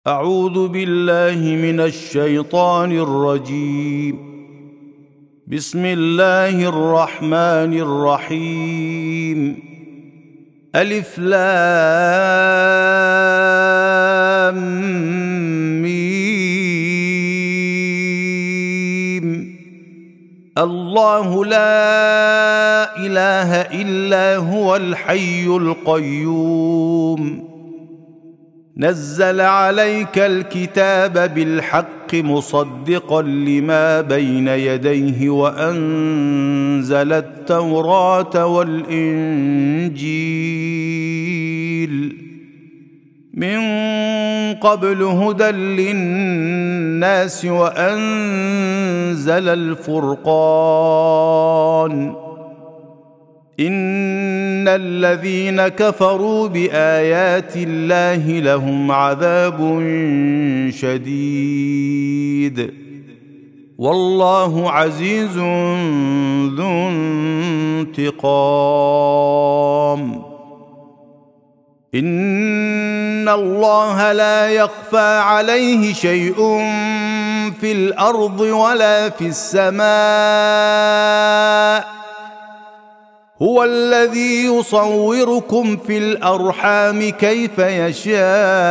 أعوذ بالله من الشيطان الرجيم. بسم الله الرحمن الرحيم. ألف لام ميم. الله لا إله إلا هو الحي القيوم. نزل عليك الكتاب بالحق مصدقا لما بين يديه وأنزل التوراة والإنجيل من قبل هدى للناس وأنزل الفرقان. إن الذين كفروا بآيات الله لهم عذاب شديد والله عزيز ذو انتقام. إن الله لا يخفى عليه شيء في الأرض ولا في السماء. هو الذي يصوركم في الأرحام كيف يشاء.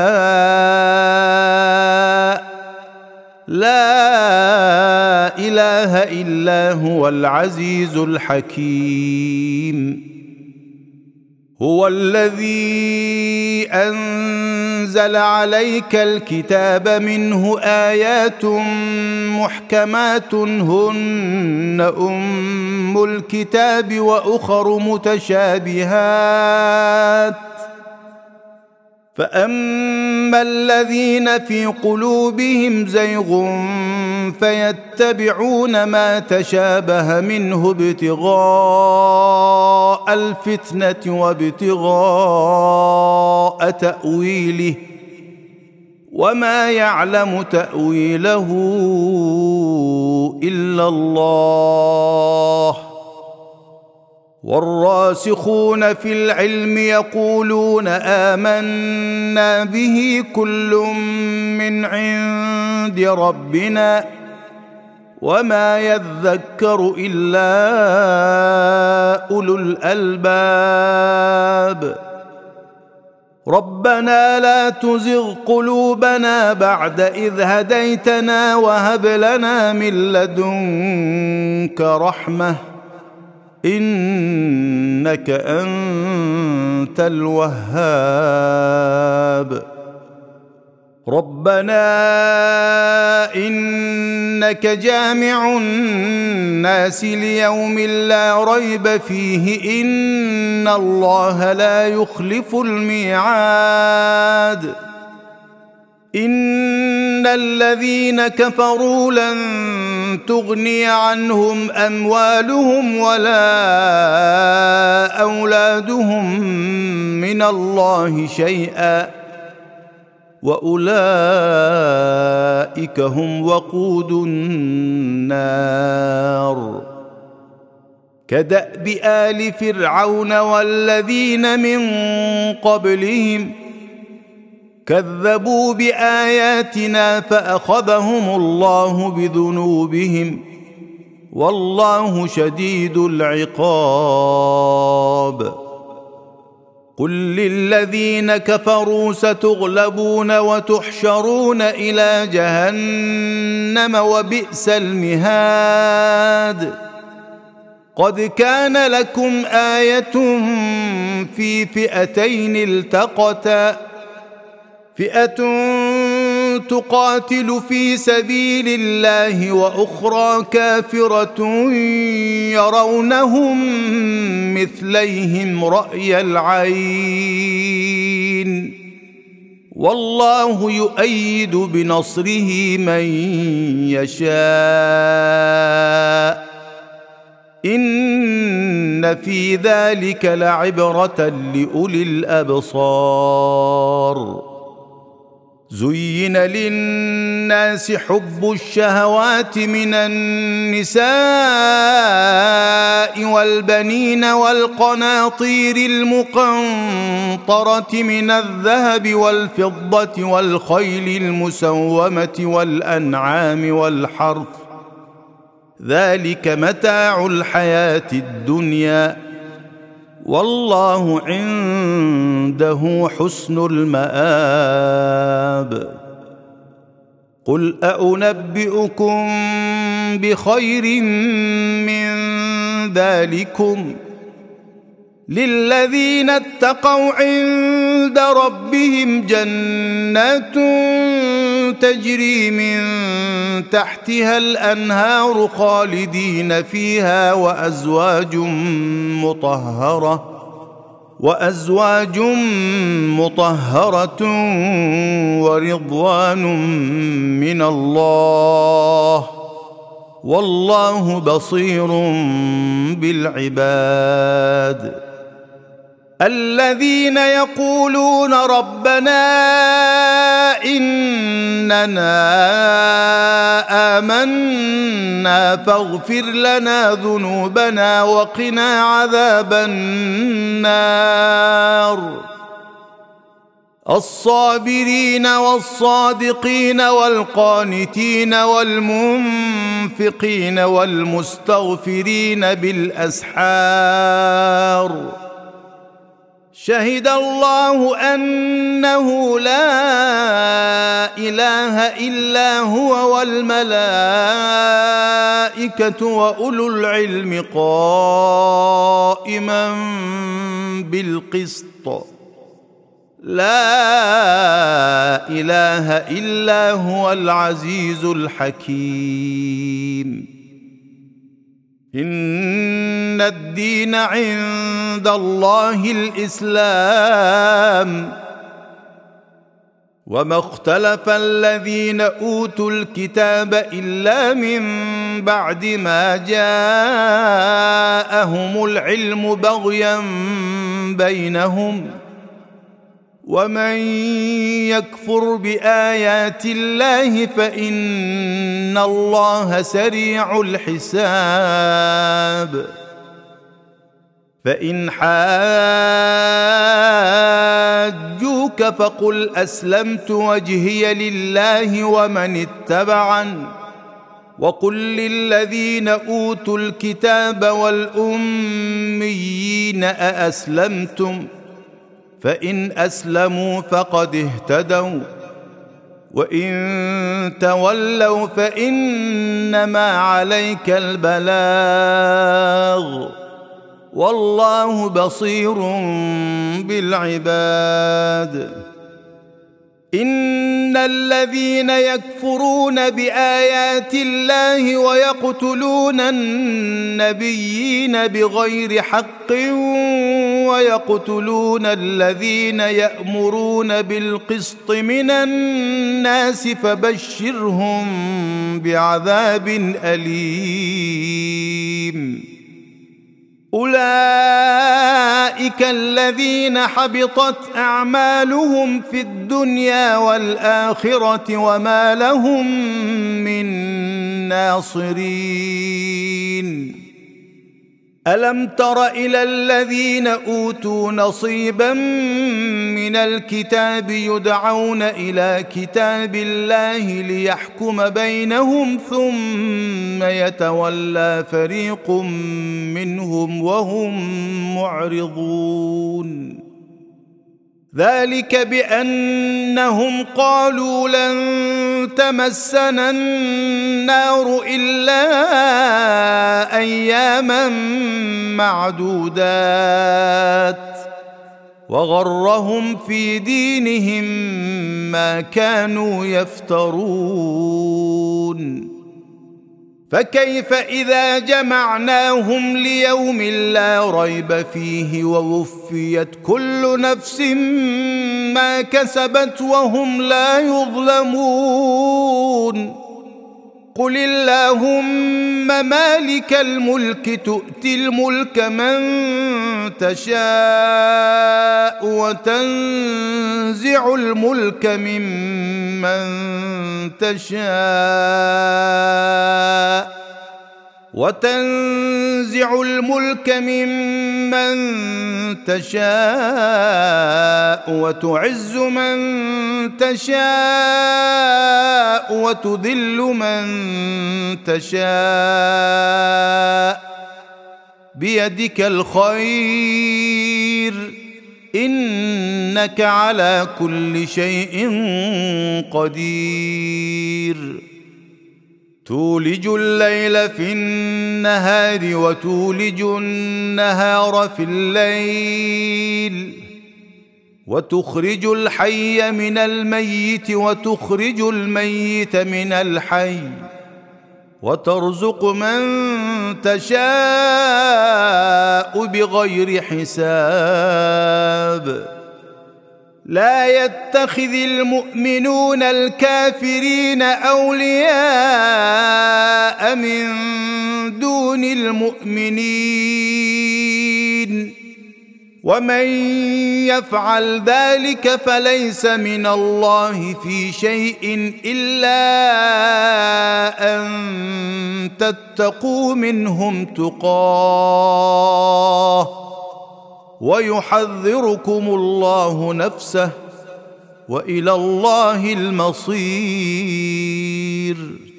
لا إله إلا هو العزيز الحكيم. هو الذي أنزل عليك الكتاب منه آيات محكمات هن أم الكتاب وأخر متشابهات. فأما الذين في قلوبهم زيغ فيتبعون ما تشابه منه ابتغاء الفتنة وابتغاء تأويله وما يعلم تأويله إلا الله. والراسخون في العلم يقولون آمنا به كل من عند ربنا وما يذكر إلا أولو الألباب. ربنا لا تزغ قلوبنا بعد إذ هديتنا وهب لنا من لدنك رحمة إنك أنت الوهاب. ربنا إنك جامع الناس ليوم لا ريب فيه إن الله لا يخلف الميعاد. إن الذين كفروا لن تغني عنهم أموالهم ولا أولادهم من الله شيئا وأولئك هم وقود النار. كدأب آل فرعون والذين من قبلهم كذبوا بآياتنا فأخذهم الله بذنوبهم والله شديد العقاب. قل للذين كفروا ستغلبون وتحشرون إلى جهنم وبئس المهاد. قد كان لكم آية في فئتين التقتا فئة تقاتل في سبيل الله وأخرى كافرة يرونهم مثليهم رأي العين والله يؤيد بنصره من يشاء. إن في ذلك لعبرة لأولي الأبصار. زين للناس حب الشهوات من النساء والبنين والقناطير المقنطرة من الذهب والفضة والخيل المسومة والأنعام والحرث، ذلك متاع الحياة الدنيا، والله عنده حسن المآب. قل أنبئكم بخير من ذلكم للذين اتقوا عند ربهم جنات تجري من تحتها الأنهار خالدين فيها وأزواج مطهرة ورضوان من الله، والله بصير بالعباد. الذين يقولون ربنا إننا آمنا فاغفر لنا ذنوبنا وقنا عذاب النار. الصابرين والصادقين والقانتين والمنفقين والمستغفرين بالأسحار. شهد الله أنه لا إله إلا هو والملائكة وأولو العلم قائما بالقسط، لا إله إلا هو العزيز الحكيم. إن الدين عند الله الإسلام، وما اختلف الذين أوتوا الكتاب إلا من بعد ما جاءهم العلم بغيا بينهم، ومن يكفر بآيات الله فإن الله سريع الحساب. فإن حاجوك فقل أسلمت وجهي لله ومن اتبعن، وقل للذين أوتوا الكتاب والأميين أأسلمتم؟ فإن أسلموا فقد اهتدوا، وإن تولوا فإنما عليك البلاغ، والله بصير بالعباد. إن الذين يكفرون بآيات الله ويقتلون النبيين بغير حق ويقتلون الذين يأمرون بالقسط من الناس فبشرهم بعذاب أليم. أولئك الذين حبطت أعمالهم في الدنيا والآخرة وما لهم من ناصرين. ألم تر إلى الذين أوتوا نصيبا من الكتاب يدعون إلى كتاب الله ليحكم بينهم ثم يتولى فريق منهم وهم معرضون. ذلك بأنهم قالوا لن تمسنا النار إلا أياما معدودات، وغرهم في دينهم ما كانوا يفترون. فكيف إذا جمعناهم ليوم لا ريب فيه ووفيت كل نفس ما كسبت وهم لا يظلمون. قل اللهم مالك الملك تؤتي الملك من تشاء وتنزع الملك ممن تشاء وتعز من تشاء وتذل من تشاء بيدك الخير إنك على كل شيء قدير تولج الليل في النهار وتولج النهار في الليل وتخرج الحي من الميت وتخرج الميت من الحي وترزق من تشاء بغير حساب لا يتخذ المؤمنون الكافرين أولياء من دون المؤمنين ومن يفعل ذلك فليس من الله في شيء إلا أن تتقوا منهم تقاه ويحذركم الله نفسه وإلى الله المصير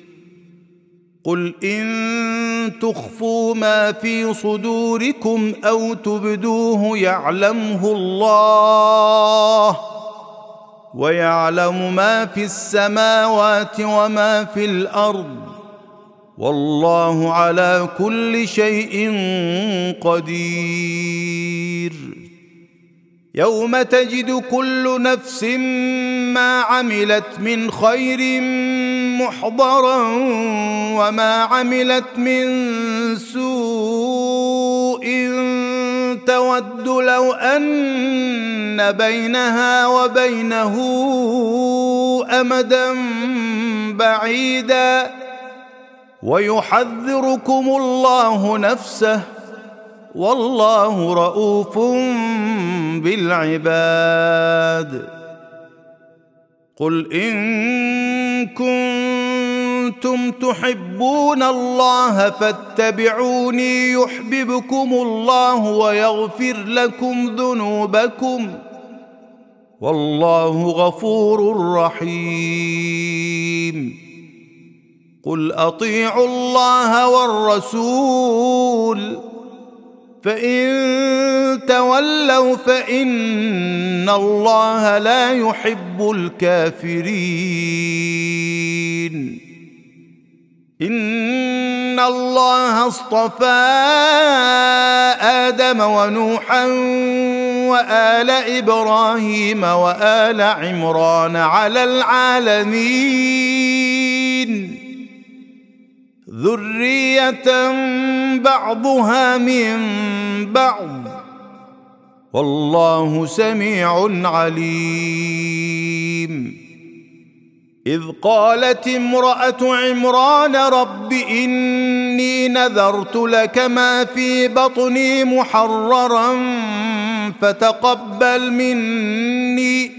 قل إن تخفوا ما في صدوركم أو تبدوه يعلمه الله ويعلم ما في السماوات وما في الأرض والله على كل شيء قدير يوم تجد كل نفس ما عملت من خير محضرا وما عملت من سوء تود لو أن بينها وبينه أمدا بعيدا ويحذركم الله نفسه والله رؤوف بالعباد قل إن كنتم تحبون الله فاتبعوني يحببكم الله ويغفر لكم ذنوبكم والله غفور رحيم قل أطيعوا الله والرسول فإن تولوا فإن الله لا يحب الكافرين إن الله اصطفى آدم ونوحا وآل إبراهيم وآل عمران على العالمين ذرية بعضها من بعض والله سميع عليم إذ قالت امرأة عمران رب إني نذرت لك ما في بطني محررا فتقبل مني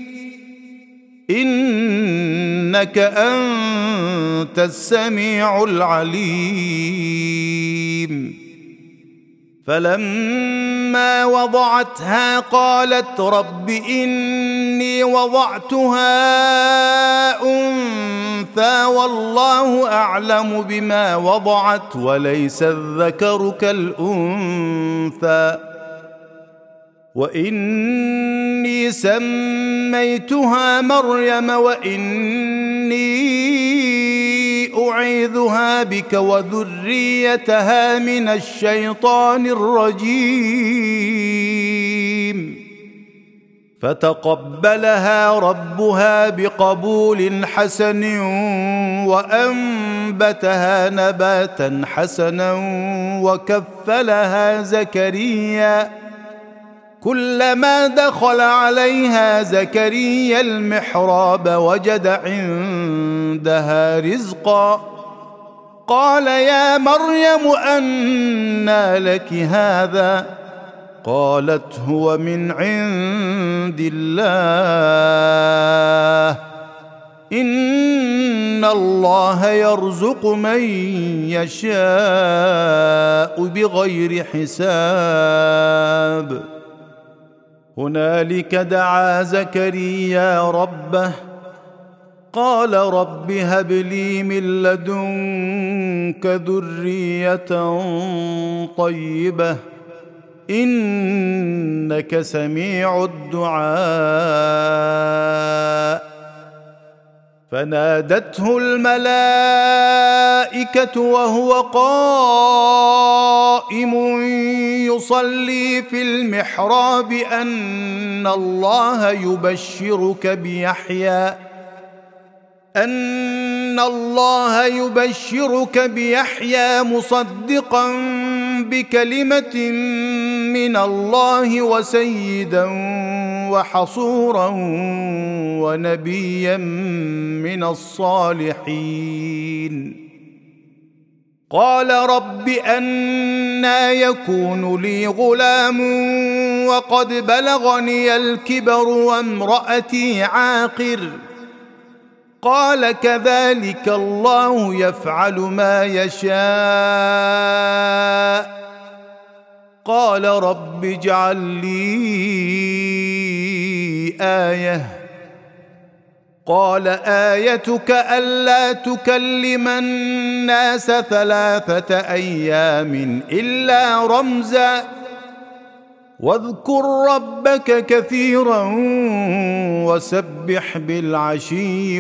إنك أنت السميع العليم فلما وضعتها قالت رب إني وضعتها أنثى والله أعلم بما وضعت وليس الذكر كالأنثى وإني سميتها مريم وإني أعيذها بك وذريتها من الشيطان الرجيم فتقبلها ربها بقبول حسن وأنبتها نباتا حسنا وكفلها زكريا كلما دخل عليها زكريا المحراب وجد عندها رزقا قال يا مريم أنى لك هذا؟ قالت هو من عند الله إن الله يرزق من يشاء بغير حساب. هنالك دعا زكريا ربه قال رب هب لي من لدنك ذرية طيبة إنك سميع الدعاء. فنادته الملائكة وهو قائم يصلي في المحراب أن الله يبشرك بيحيى مصدقا بكلمة من الله وسيدا وحصورا ونبيا من الصالحين. قال رب أنى يكون لي غلام وقد بلغني الكبر وامرأتي عاقر؟ قال كذلك الله يفعل ما يشاء. قال رب اجعل لي آية. قال آيتك ألا تكلم الناس 3 أيام إلا رمزا واذكر ربك كثيرا وسبح بالعشي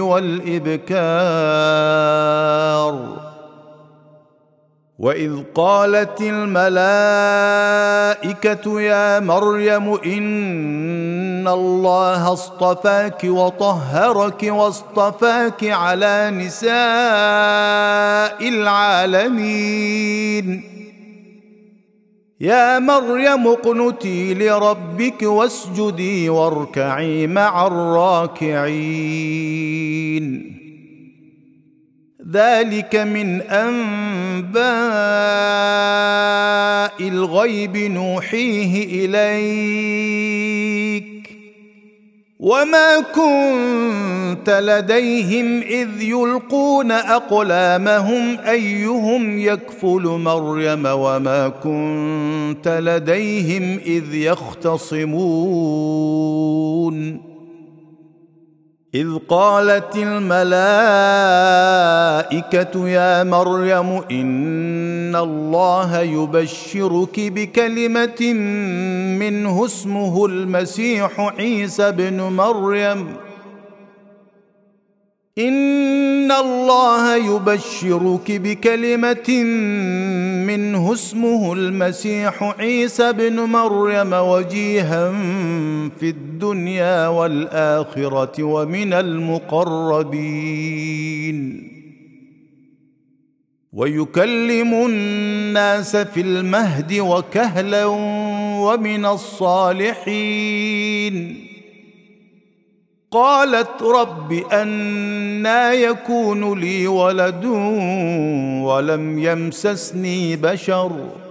والإبكار. وإذ قالت الملائكة يا مريم إن الله اصطفاك وطهرك واصطفاك على نساء العالمين. يا مريم اقنتي لربك واسجدي واركعي مع الراكعين. ذلك من أنباء الغيب نوحيه إليك وما كنت لديهم إذ يلقون أقلامهم أيهم يكفل مريم وما كنت لديهم إذ يختصمون. إذ قالت الملائكة يا مريم إن الله يبشرك بكلمة منه اسمه المسيح عيسى بن مريم. إن الله يبشرك بكلمة منه اسمه المسيح عيسى بن مريم وجيها في الدنيا والآخرة ومن المقربين ويكلم الناس في المهد وكهلا ومن الصالحين. قالت رب أنى يكون لي ولد ولم يمسسني بشر؟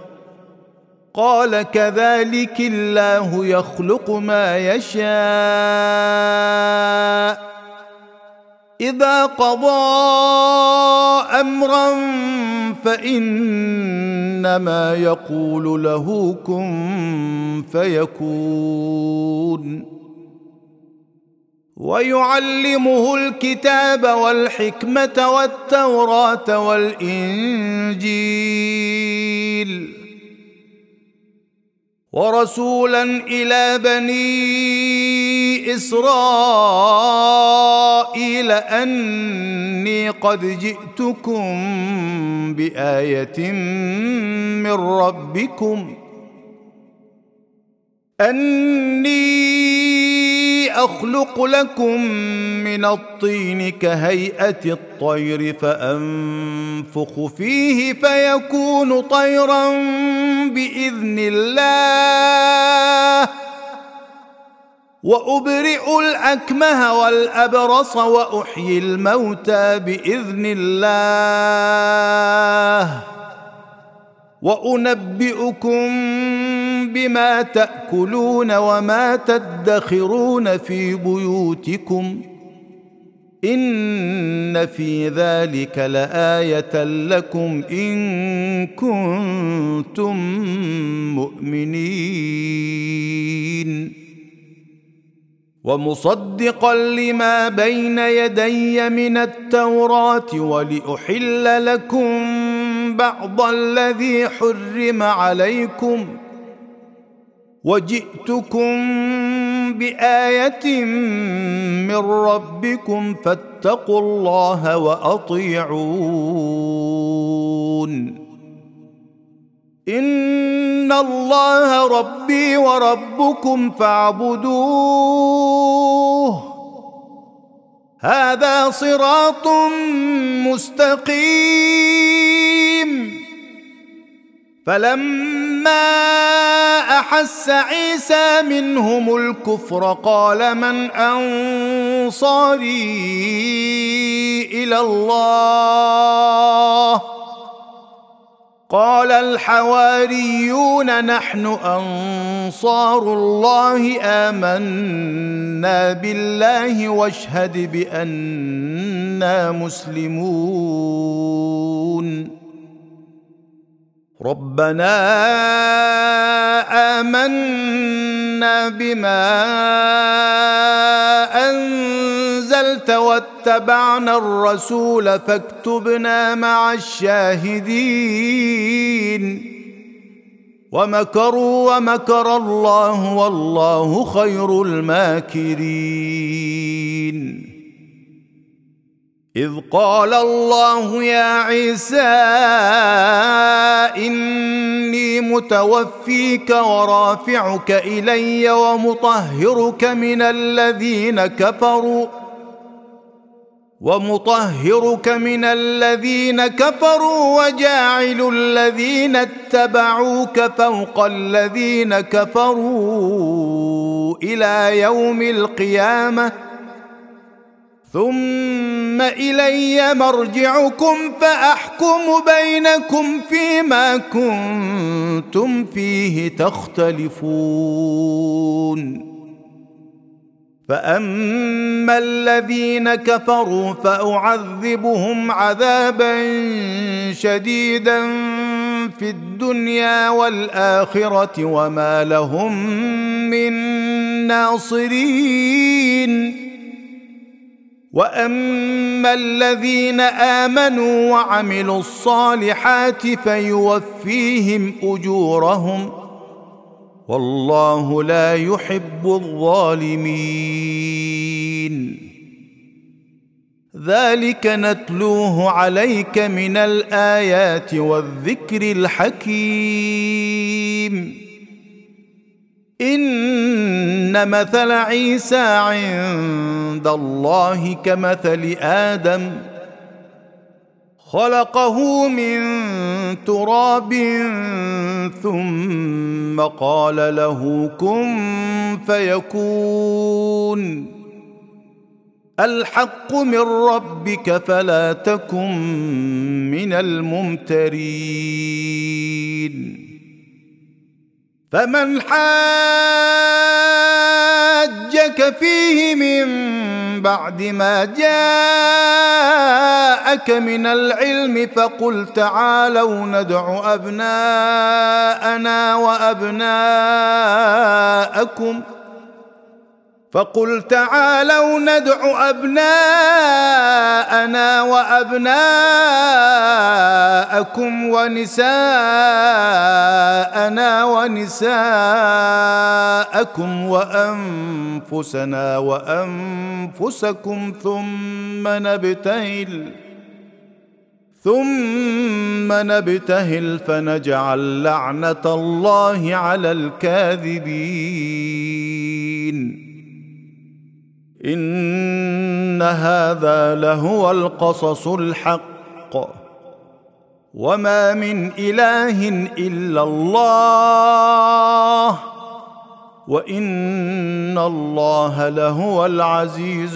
قال كذلك الله يخلق ما يشاء إذا قضى أمرا فإنما يقول له كن فيكون. ويعلمه الكتاب والحكمة والتوراة والإنجيل ورسولا إلى بني إسرائيل أني قد جئتكم بآية من ربكم أني أخلق لكم من الطين كهيئة الطير فأنفخ فيه فيكون طيرا بإذن الله وأبرئ الأكمه والأبرص وأحيي الموتى بإذن الله وأنبئكم بما تأكلون وما تدخرون في بيوتكم إن في ذلك لآية لكم إن كنتم مؤمنين ومصدقا لما بين يدي من التوراة ولأحل لكم بعض الذي حرم عليكم وجئتكم بآية من ربكم فاتقوا الله وأطيعون إن الله ربي وربكم فاعبدوه هذا صراط مستقيم فلما أحس عيسى منهم الكفر قال من أنصاري إلى الله قال الحواريون نحن أنصار الله آمنا بالله واشهد بأننا مسلمون ربنا آمنا بما أنزلت واتبعنا الرسول فاكتبنا مع الشاهدين ومكروا ومكر الله والله خير الماكرين إذ قال الله يا عيسى إني متوفيك ورافعك إلي ومطهرك من الذين كفروا وجاعل الذين اتبعوك فوق الذين كفروا إلى يوم القيامة ثم إلي مرجعكم فأحكم بينكم فيما كنتم فيه تختلفون فأما الذين كفروا فأعذبهم عذابا شديدا في الدنيا والآخرة وما لهم من ناصرين وأما الذين آمنوا وعملوا الصالحات فيوفيهم أجورهم والله لا يحب الظالمين ذلك نتلوه عليك من الآيات والذكر الحكيم إن مثل عيسى عند الله كمثل آدم خلقه من تراب ثم قال له كن فيكون الحق من ربك فلا تكن من الممترين فمن حاجك فيه من بعد ما جاءك من العلم فقل تعالوا ندع أبناءنا وأبناءكم ونساءنا ونساءكم وأنفسنا وأنفسكم ثم نبتهل فنجعل لعنة الله على الكاذبين إن هذا لهو القصص الحق وما من إله إلا الله وإن الله لهو العزيز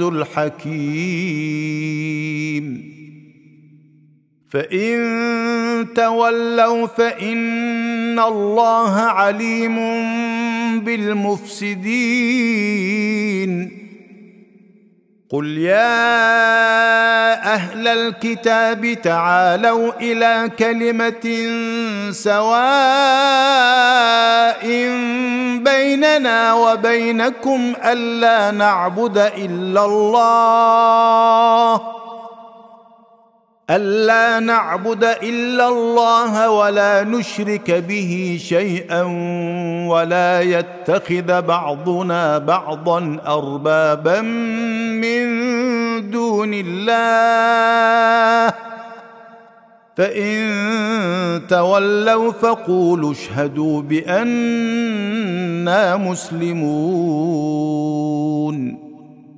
الحكيم. فإن تولوا فإن الله عليم بالمفسدين. قل يا أهل الكتاب تعالوا إلى كلمة سواء بيننا وبينكم ألا نعبد إلا الله ولا نشرك به شيئا ولا يتخذ بعضنا بعضا أربابا من دون الله فإن تولوا فقولوا اشهدوا بأننا مسلمون.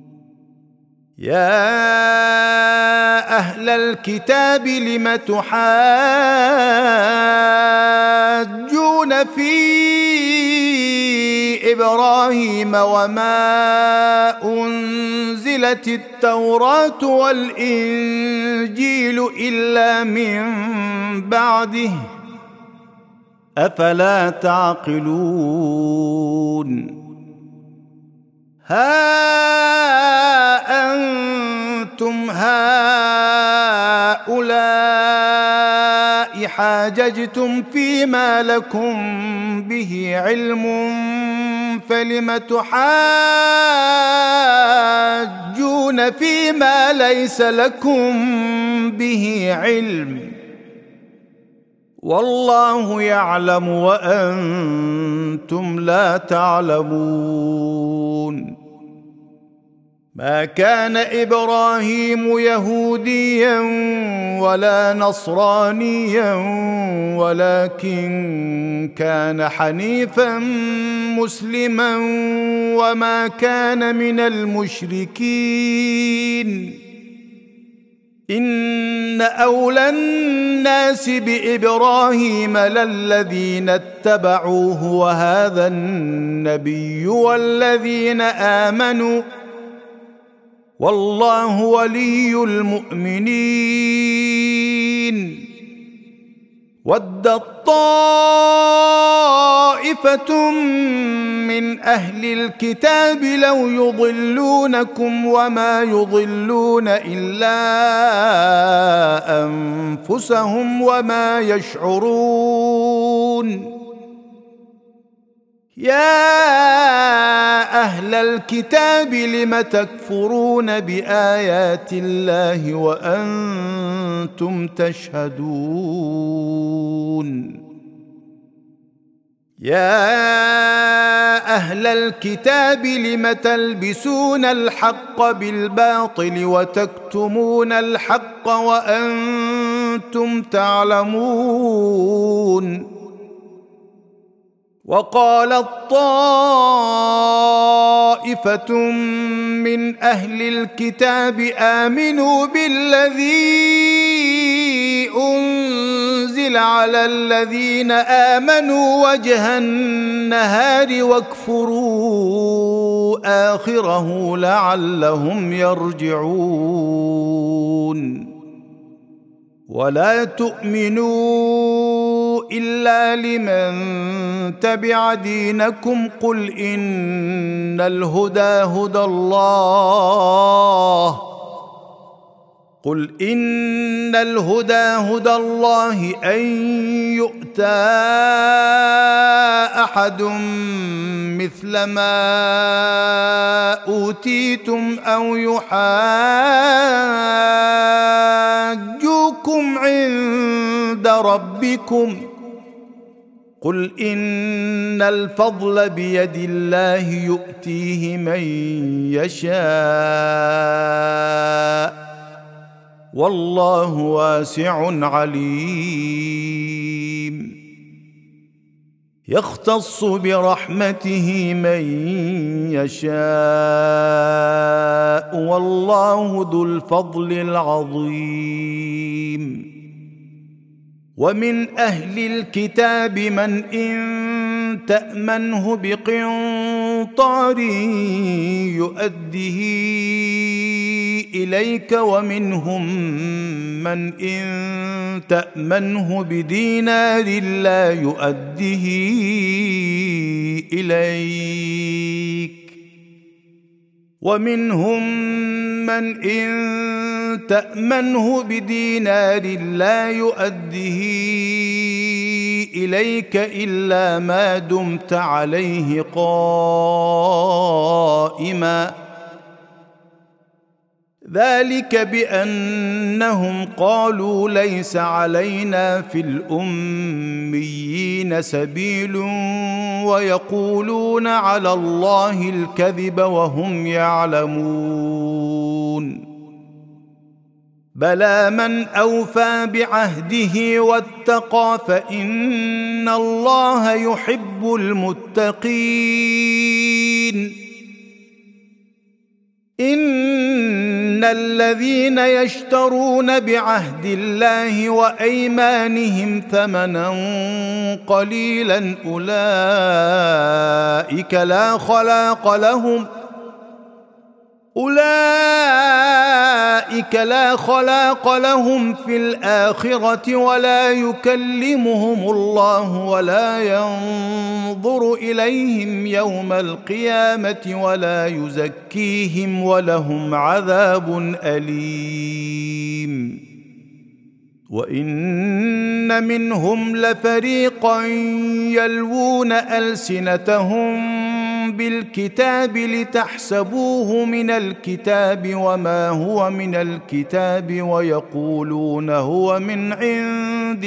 يا أهل الكتاب لم تحاجون في إبراهيم وما أنزلت التوراة والإنجيل إلا من بعده أفلا تعقلون. ها أنتم هؤلاء حاججتم فيما لكم به علم فلم تحاجون فيما ليس لكم به علم والله يعلم وأنتم لا تعلمون. ما كان إبراهيم يهوديا ولا نصرانيا ولكن كان حنيفا مسلما وما كان من المشركين. إن أولى الناس بإبراهيم للذين اتبعوه وهذا النبي والذين آمنوا والله ولي المؤمنين. ودت طائفة من أهل الكتاب لو يضلونكم وما يضلون إلا أنفسهم وما يشعرون. يا أهل الكتاب لم تكفرون بآيات الله وأنتم تشهدون. يا أهل الكتاب لم تلبسون الحق بالباطل وتكتمون الحق وأنتم تعلمون. وقالت طائفة من أهل الكتاب آمنوا بالذي أنزل على الذين آمنوا وجه النهار واكفروا آخره لعلهم يرجعون. ولا تؤمنوا إلا لمن تبع دينكم قل إن الهدى هدى الله أن يؤتى أحد مثل ما أوتيتم أو يحاجوكم عند ربكم قل إن الفضل بيد الله يؤتيه من يشاء والله واسع عليم. يختص برحمته من يشاء والله ذو الفضل العظيم. ومن أهل الكتاب من إن تأمنه بقنطار قنطار يؤديه إليك ومنهم من إن تأمنه بدينار لا يؤديه إليك ومنهم من إن تأمنه بدينار لا يؤديه إليك إلا ما دمت عليه قائما ذلك بأنهم قالوا ليس علينا في الأميين سبيل ويقولون على الله الكذب وهم يعلمون بلى من أوفى بعهده واتقى فإن الله يحب المتقين إن الذين يشترون بعهد الله وأيمانهم ثمنا قليلا أولئك لا خلاق لهم في الآخرة ولا يكلمهم الله ولا ينظر إليهم يوم القيامة ولا يزكيهم ولهم عذاب أليم وإن منهم لفريقا يلوون ألسنتهم بالكتاب لتحسبوه من الكتاب وما هو من الكتاب ويقولون هو من عند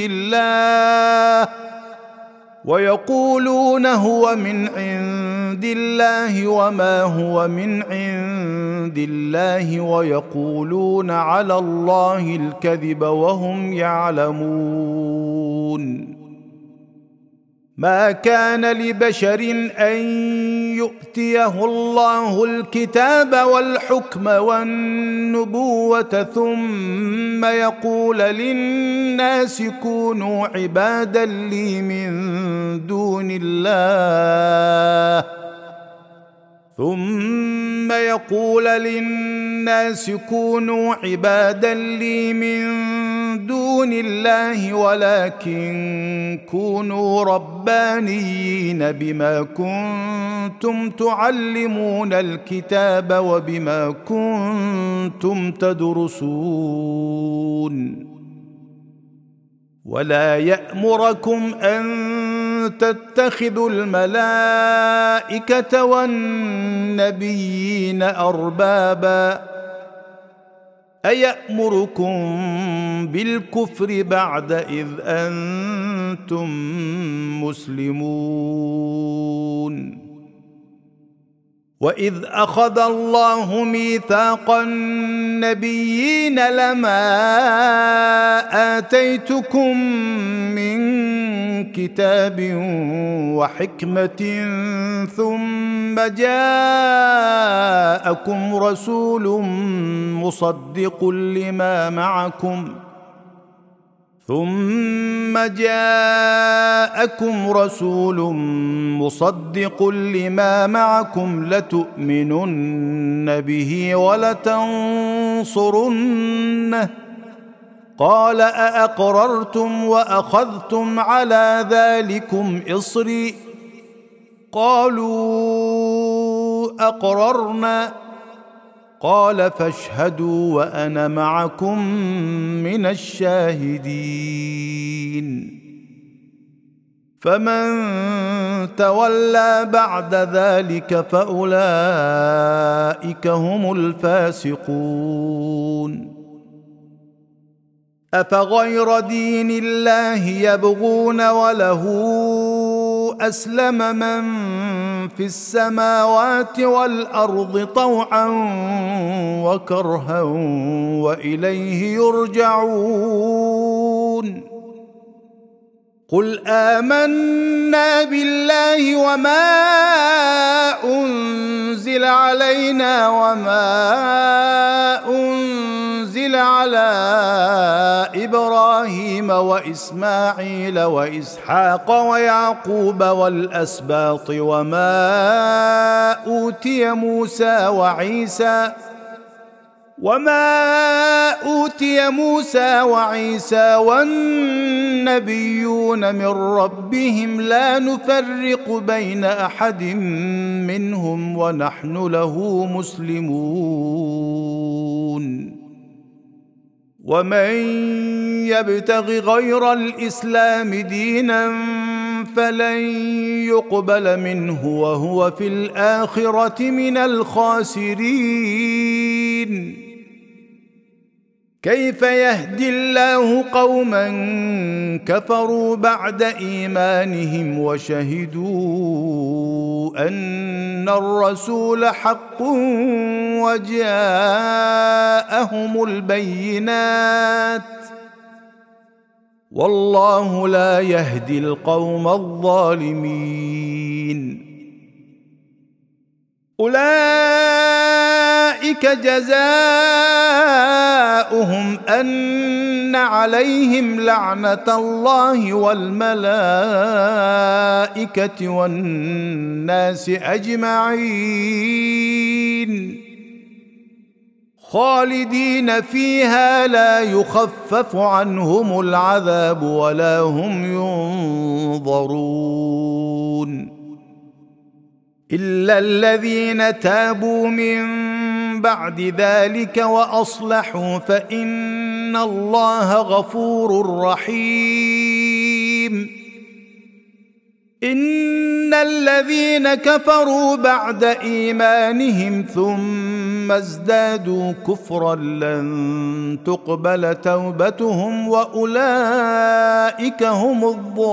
الله وما هو من عند الله ويقولون على الله الكذب وهم يعلمون ما كان لبشر أن يؤتيه الله الكتاب والحكم والنبوة ثم يقول للناس كونوا عبادا لي من دون الله ولكن كونوا ربانيين بما كنتم تعلمون الكتاب وبما كنتم تدرسون ولا يأمركم أن تتخذوا الملائكة والنبيين أربابا أيأمركم بالكفر بعد إذ أنتم مسلمون وإذ أخذ الله ميثاق النبيين لما آتيتكم من كتاب وحكمة ثم جاءكم رسول مصدق لما معكم لتؤمنن به ولتنصرنه قال أأقررتم وأخذتم على ذلكم إصري قالوا أقررنا قال فاشهدوا وأنا معكم من الشاهدين فمن تولى بعد ذلك فأولئك هم الفاسقون أفغير دين الله يبغون وله أسلم من في السماوات والأرض طوعا وكرها وإليه يرجعون قل آمنا بالله وما أنزل علينا وما أنزل أنزل على إبراهيم وإسماعيل وإسحاق ويعقوب والأسباط وما أوتي موسى وعيسى والنبيون من ربهم لا نفرق بين أحد منهم ونحن له مسلمون ومن يبتغ غير الإسلام دينا فلن يقبل منه وهو في الآخرة من الخاسرين كيف يهدي الله قوما كفروا بعد إيمانهم وشهدوا أن الرسول حق وجاءهم البينات والله لا يهدي القوم الظالمين أولئك جزاؤهم أن عليهم لعنة الله والملائكة والناس أجمعين خالدين فيها لا يخفف عنهم العذاب ولا هم ينظرون إلا الذين تابوا من بعد ذلك وأصلحوا فإن الله غفور رحيم إن الذين كفروا بعد إيمانهم ثم ازدادوا كفرا لن تقبل توبتهم وأولئك هم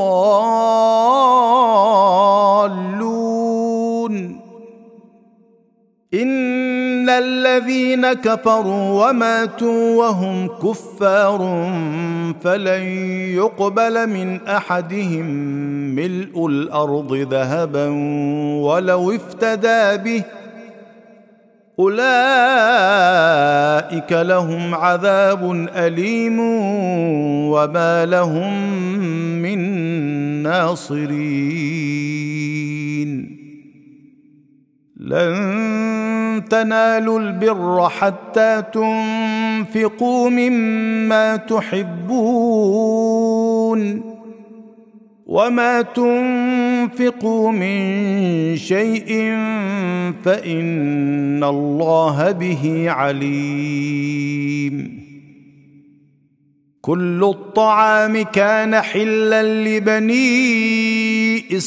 الضالون إن الذين كفروا وماتوا وهم كفار فلن يقبل من أحدهم ملء الأرض ذهبا ولو افتدى به أولئك لهم عذاب أليم وما لهم من ناصرين لن تنالوا البر حتى تنفقوا مما تحبون وما تنفقوا من شيء فإن الله به عليم كل الطعام كان حلا لبني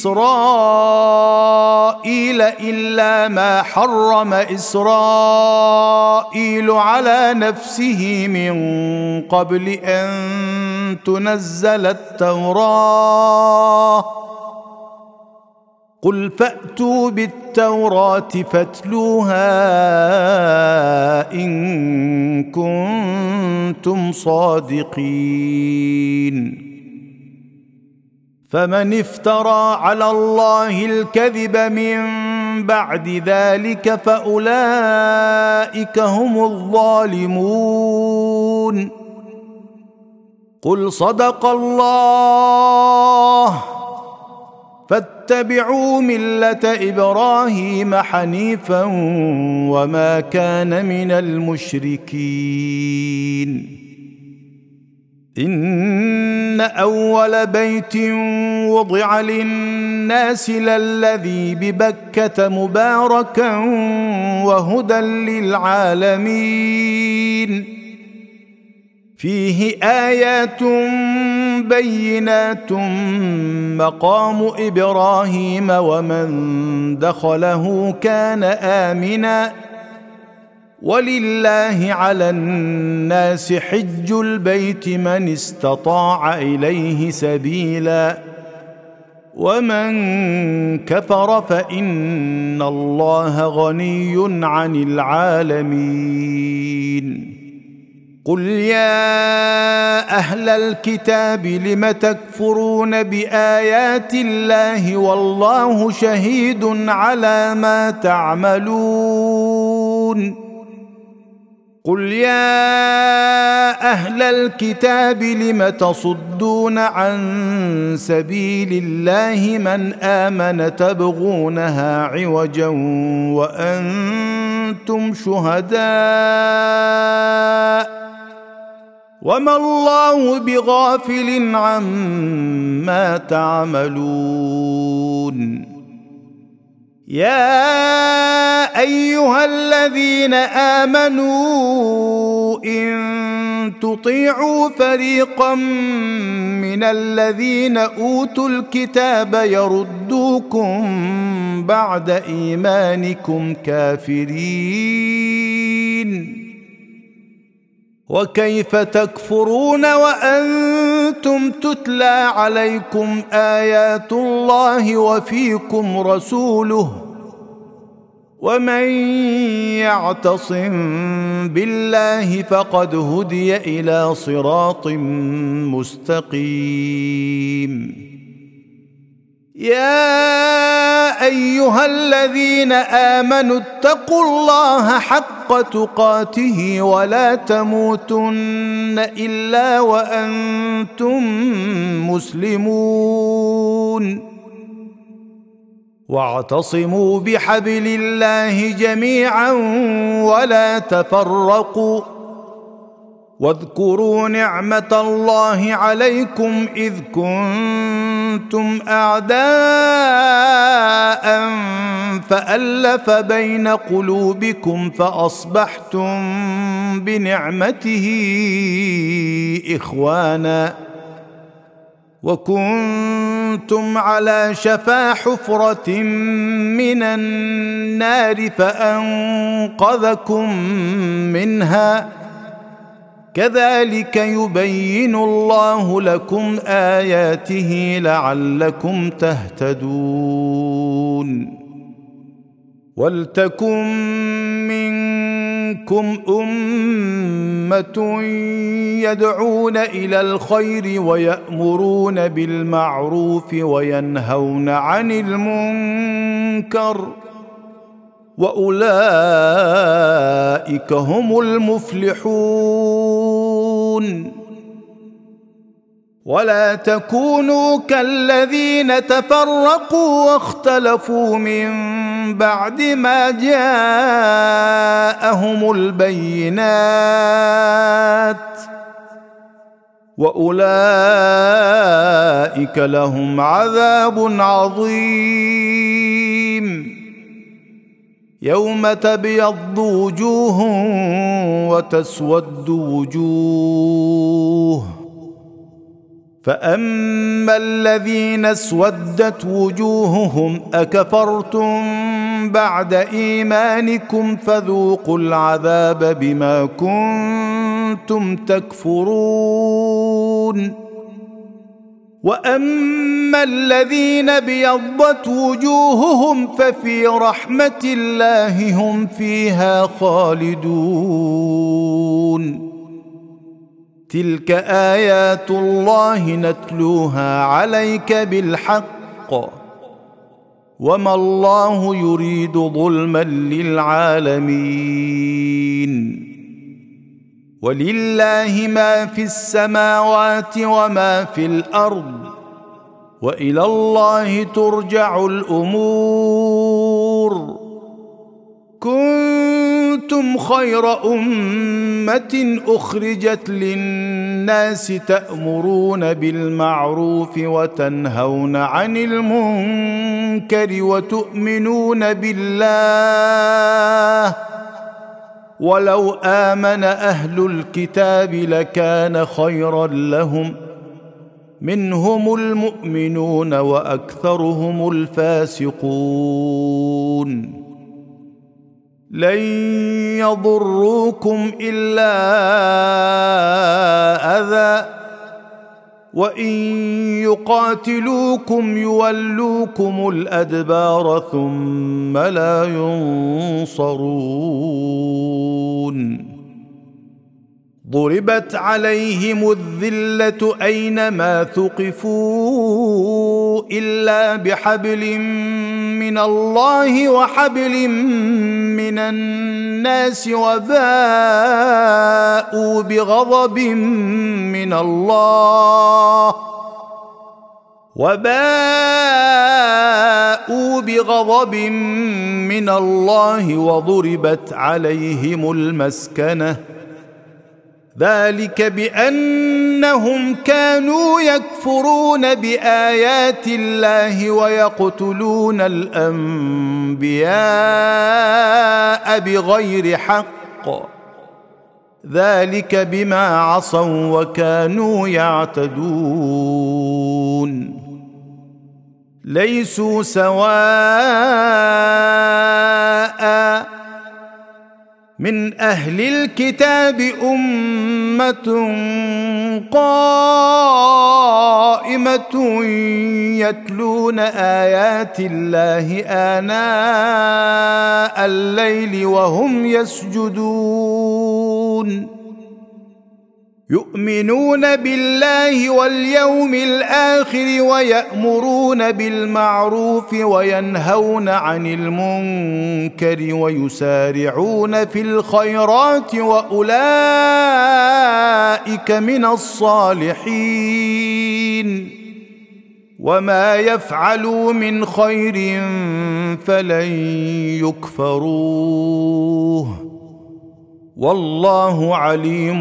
إسرائيل إلا ما حرم إسرائيل على نفسه من قبل أن تنزل التوراة قل فأتوا بالتوراة فاتلوها إن كنتم صادقين فمن افترى على الله الكذب من بعد ذلك فأولئك هم الظالمون قل صدق الله فاتبعوا ملة إبراهيم حنيفا وما كان من المشركين إن أول بيت وضع للناس للذي ببكة مباركا وهدى للعالمين فيه آيات بينات مقام إبراهيم ومن دخله كان آمنا ولله على الناس حج البيت من استطاع إليه سبيلا ومن كفر فإن الله غني عن العالمين قل يا أهل الكتاب لم تكفرون بآيات الله والله شهيد على ما تعملون قل يا أهل الكتاب لم تصدون عن سبيل الله من آمن تبغونها عوجا وأنتم شهداء وما الله بغافل عما تعملون يا أيها الذين آمنوا إن تطيعوا فريقا من الذين أوتوا الكتاب يردوكم بعد إيمانكم كافرين وكيف تكفرون وأنتم تتلى عليكم آيات الله وفيكم رسوله ومن يعتصم بالله فقد هدي إلى صراط مستقيم يا أيها الذين آمنوا اتقوا الله حق تقاته ولا تموتن إلا وأنتم مسلمون واعتصموا بحبل الله جميعا ولا تفرقوا واذكروا نعمة الله عليكم إذ كنتم أعداء فألف بين قلوبكم فأصبحتم بنعمته إخوانا وكنتم على شفا حفرة من النار فأنقذكم منها كذلك يبين الله لكم آياته لعلكم تهتدون ولتكن منكم أمة يدعون إلى الخير ويأمرون بالمعروف وينهون عن المنكر وأولئك هم المفلحون ولا تكونوا كالذين تفرقوا واختلفوا من بعد ما جاءهم البينات وأولئك لهم عذاب عظيم يوم تبيض وجوه وتسود وجوه فأما الذين اسودت وجوههم أكفرتم بعد إيمانكم فذوقوا العذاب بما كنتم تكفرون وأما الذين بيضت وجوههم ففي رحمة الله هم فيها خالدون تلك آيات الله نتلوها عليك بالحق وما الله يريد ظلما للعالمين ولله ما في السماوات وما في الأرض وإلى الله ترجع الأمور كنتم خير أمة أخرجت للناس تأمرون بالمعروف وتنهون عن المنكر وتؤمنون بالله ولو آمن أهل الكتاب لكان خيرا لهم منهم المؤمنون وأكثرهم الفاسقون لن يضروكم إلا أذى وإن يقاتلوكم يولوكم الأدبار ثم لا ينصرون ضربت عليهم الذلة أينما ثقفوا إلا بحبل من الله وحبل من من الناس وباءوا بغضب من الله وضربت عليهم المسكنة ذلك بأنهم كانوا يكفرون بآيات الله ويقتلون الأنبياء بغير حق ذلك بما عصوا وكانوا يعتدون ليسوا سواء من أهل الكتاب أمة قائمة يتلون آيات الله آناء الليل وهم يسجدون يؤمنون بالله واليوم الآخر ويأمرون بالمعروف وينهون عن المنكر ويسارعون في الخيرات وأولئك من الصالحين وما يفعلوا من خير فلن يكفروه والله عليم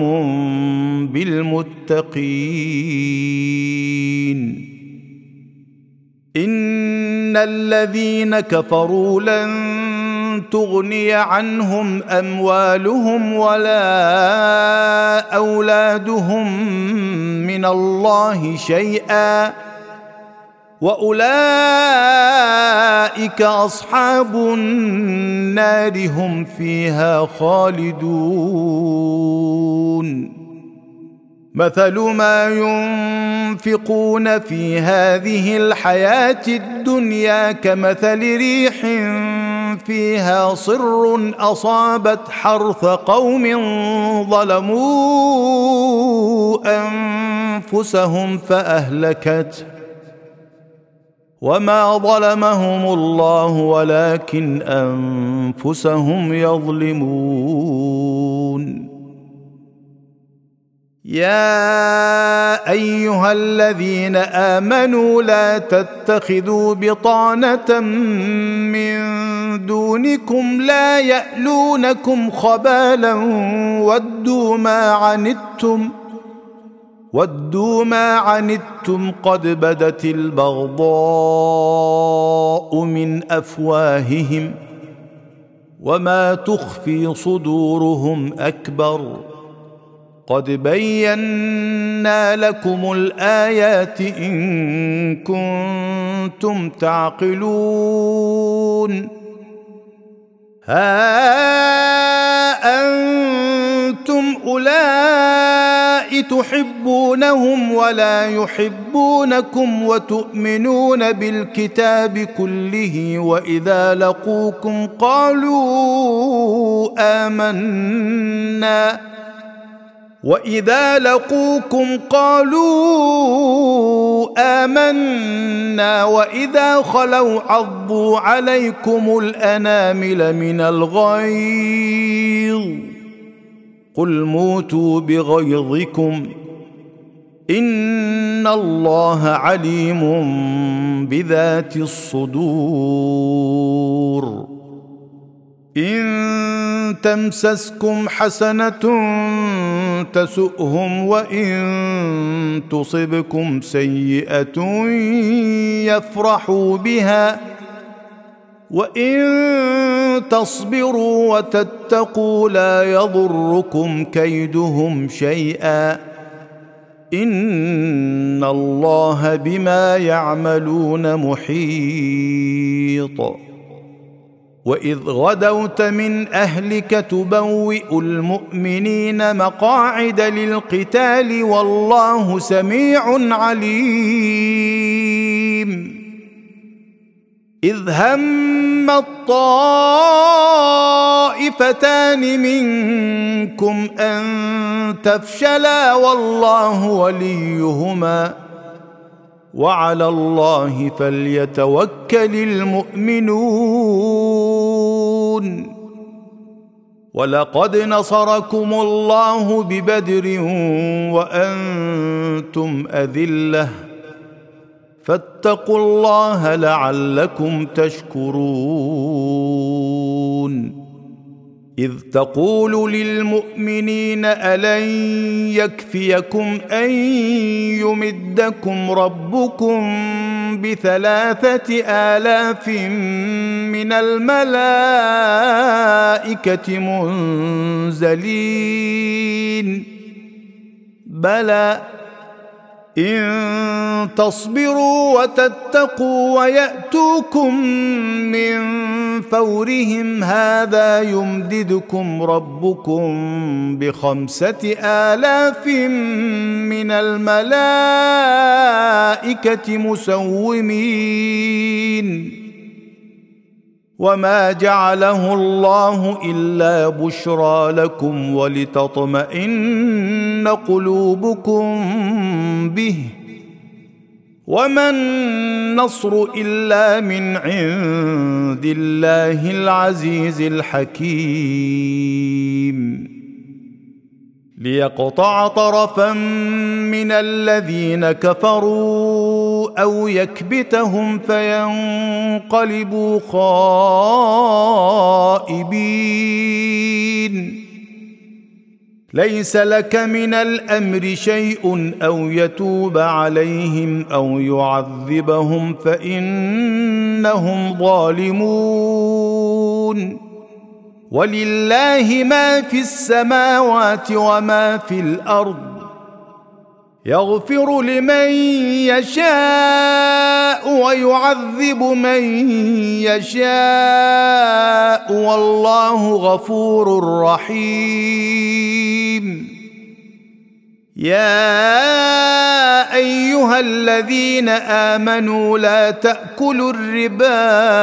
بالمتقين إن الذين كفروا لن تغني عنهم أموالهم ولا أولادهم من الله شيئا وأولئك أصحاب النار هم فيها خالدون مثل ما ينفقون في هذه الحياة الدنيا كمثل ريح فيها صر أصابت حرث قوم ظلموا أنفسهم فأهلكته وما ظلمهم الله ولكن أنفسهم يظلمون يا أيها الذين آمنوا لا تتخذوا بطانة من دونكم لا يألونكم خبالا ودوا ما عنتم قد بدت البغضاء من أفواههم وما تخفي صدورهم أكبر قد بينا لكم الآيات إن كنتم تعقلون ها أنتم أولئك تحبونهم ولا يحبونكم وتؤمنون بالكتاب كله وإذا لقوكم قالوا آمنا وإذا خلوا عضوا عليكم الأنامل من الغيظ قل موتوا بغيظكم إن الله عليم بذات الصدور إن تمسسكم حسنة تسؤهم وإن تصبكم سيئة يفرحوا بها وإن تصبروا وتتقوا لا يضركم كيدهم شيئا إن الله بما يعملون محيط وإذ غدوت من أهلك تبوئ المؤمنين مقاعد للقتال والله سميع عليم إذ هم الطائفتان منكم أن تفشلا والله وليهما وعلى الله فليتوكل المؤمنون ولقد نصركم الله ببدر وأنتم أذلة فاتقوا الله لعلكم تشكرون إذ تقول للمؤمنين ألن يكفيكم أن يمدكم ربكم ب3,000 من الملائكة منزلين بلى إن تصبروا وتتقوا ويأتوكم من فورهم هذا يمددكم ربكم ب5,000 من الملائكة مسومين وما جعله الله إلا بشرى لكم ولتطمئن قلوبكم به وما النصر إلا من عند الله العزيز الحكيم ليقطع طرفا من الذين كفروا أو يكبتهم فينقلبوا خائبين ليس لك من الأمر شيء أو يتوب عليهم أو يعذبهم فإنهم ظالمون ولله ما في السماوات وما في الأرض يغفر لمن يشاء ويعذب من يشاء والله غفور رحيم يا أيها الذين آمنوا لا تأكلوا الربا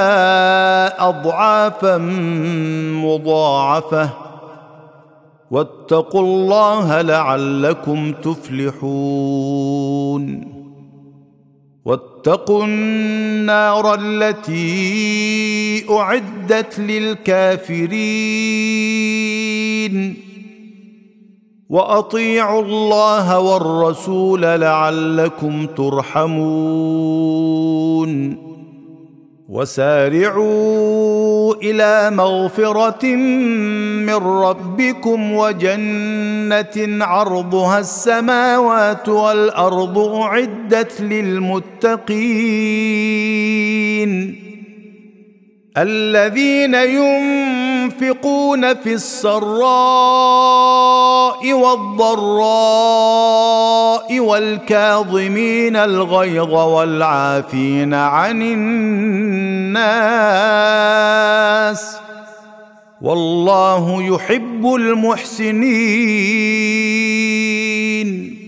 أضعافا مضاعفة واتقوا الله لعلكم تفلحون واتقوا النار التي أعدت للكافرين وأطيعوا الله والرسول لعلكم ترحمون وسارعوا إلى مغفرة من ربكم وجنة عرضها السماوات والأرض أعدت للمتقين الذين ينفقون في السراء والضراء والكاظمين الغيظ والعافين عن الناس والله يحب المحسنين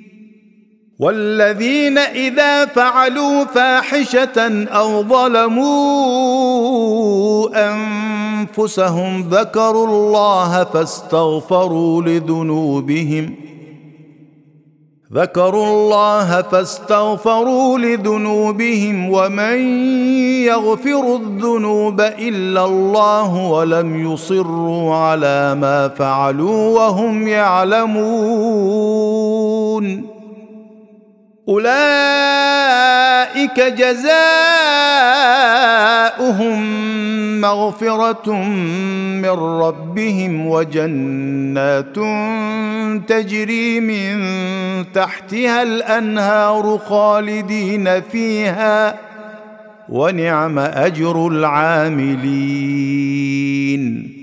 والذين إذا فعلوا فاحشة أو ظلموا أنفسهم ذكروا الله فاستغفروا لذنوبهم ومن يغفر الذنوب إلا الله ولم يصروا على ما فعلوا وهم يعلمون أولئك جزاؤهم مغفرة من ربهم وجنات تجري من تحتها الأنهار خالدين فيها ونعم أجر العاملين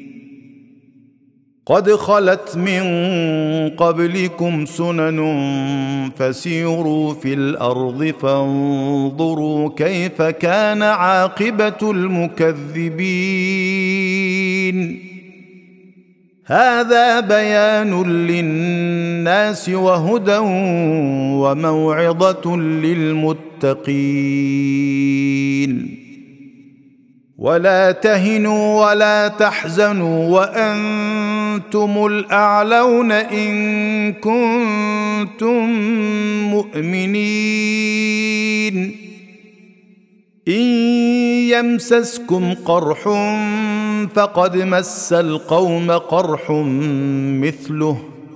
قد خلت من قبلكم سنن فسيروا في الأرض فانظروا كيف كان عاقبة المكذبين هذا بيان للناس وهدى وموعظة للمتقين ولا تهنوا ولا تحزنوا وأنتم الأعلون إن كنتم مؤمنين إن يمسسكم قرح فقد مس القوم قرح مثله،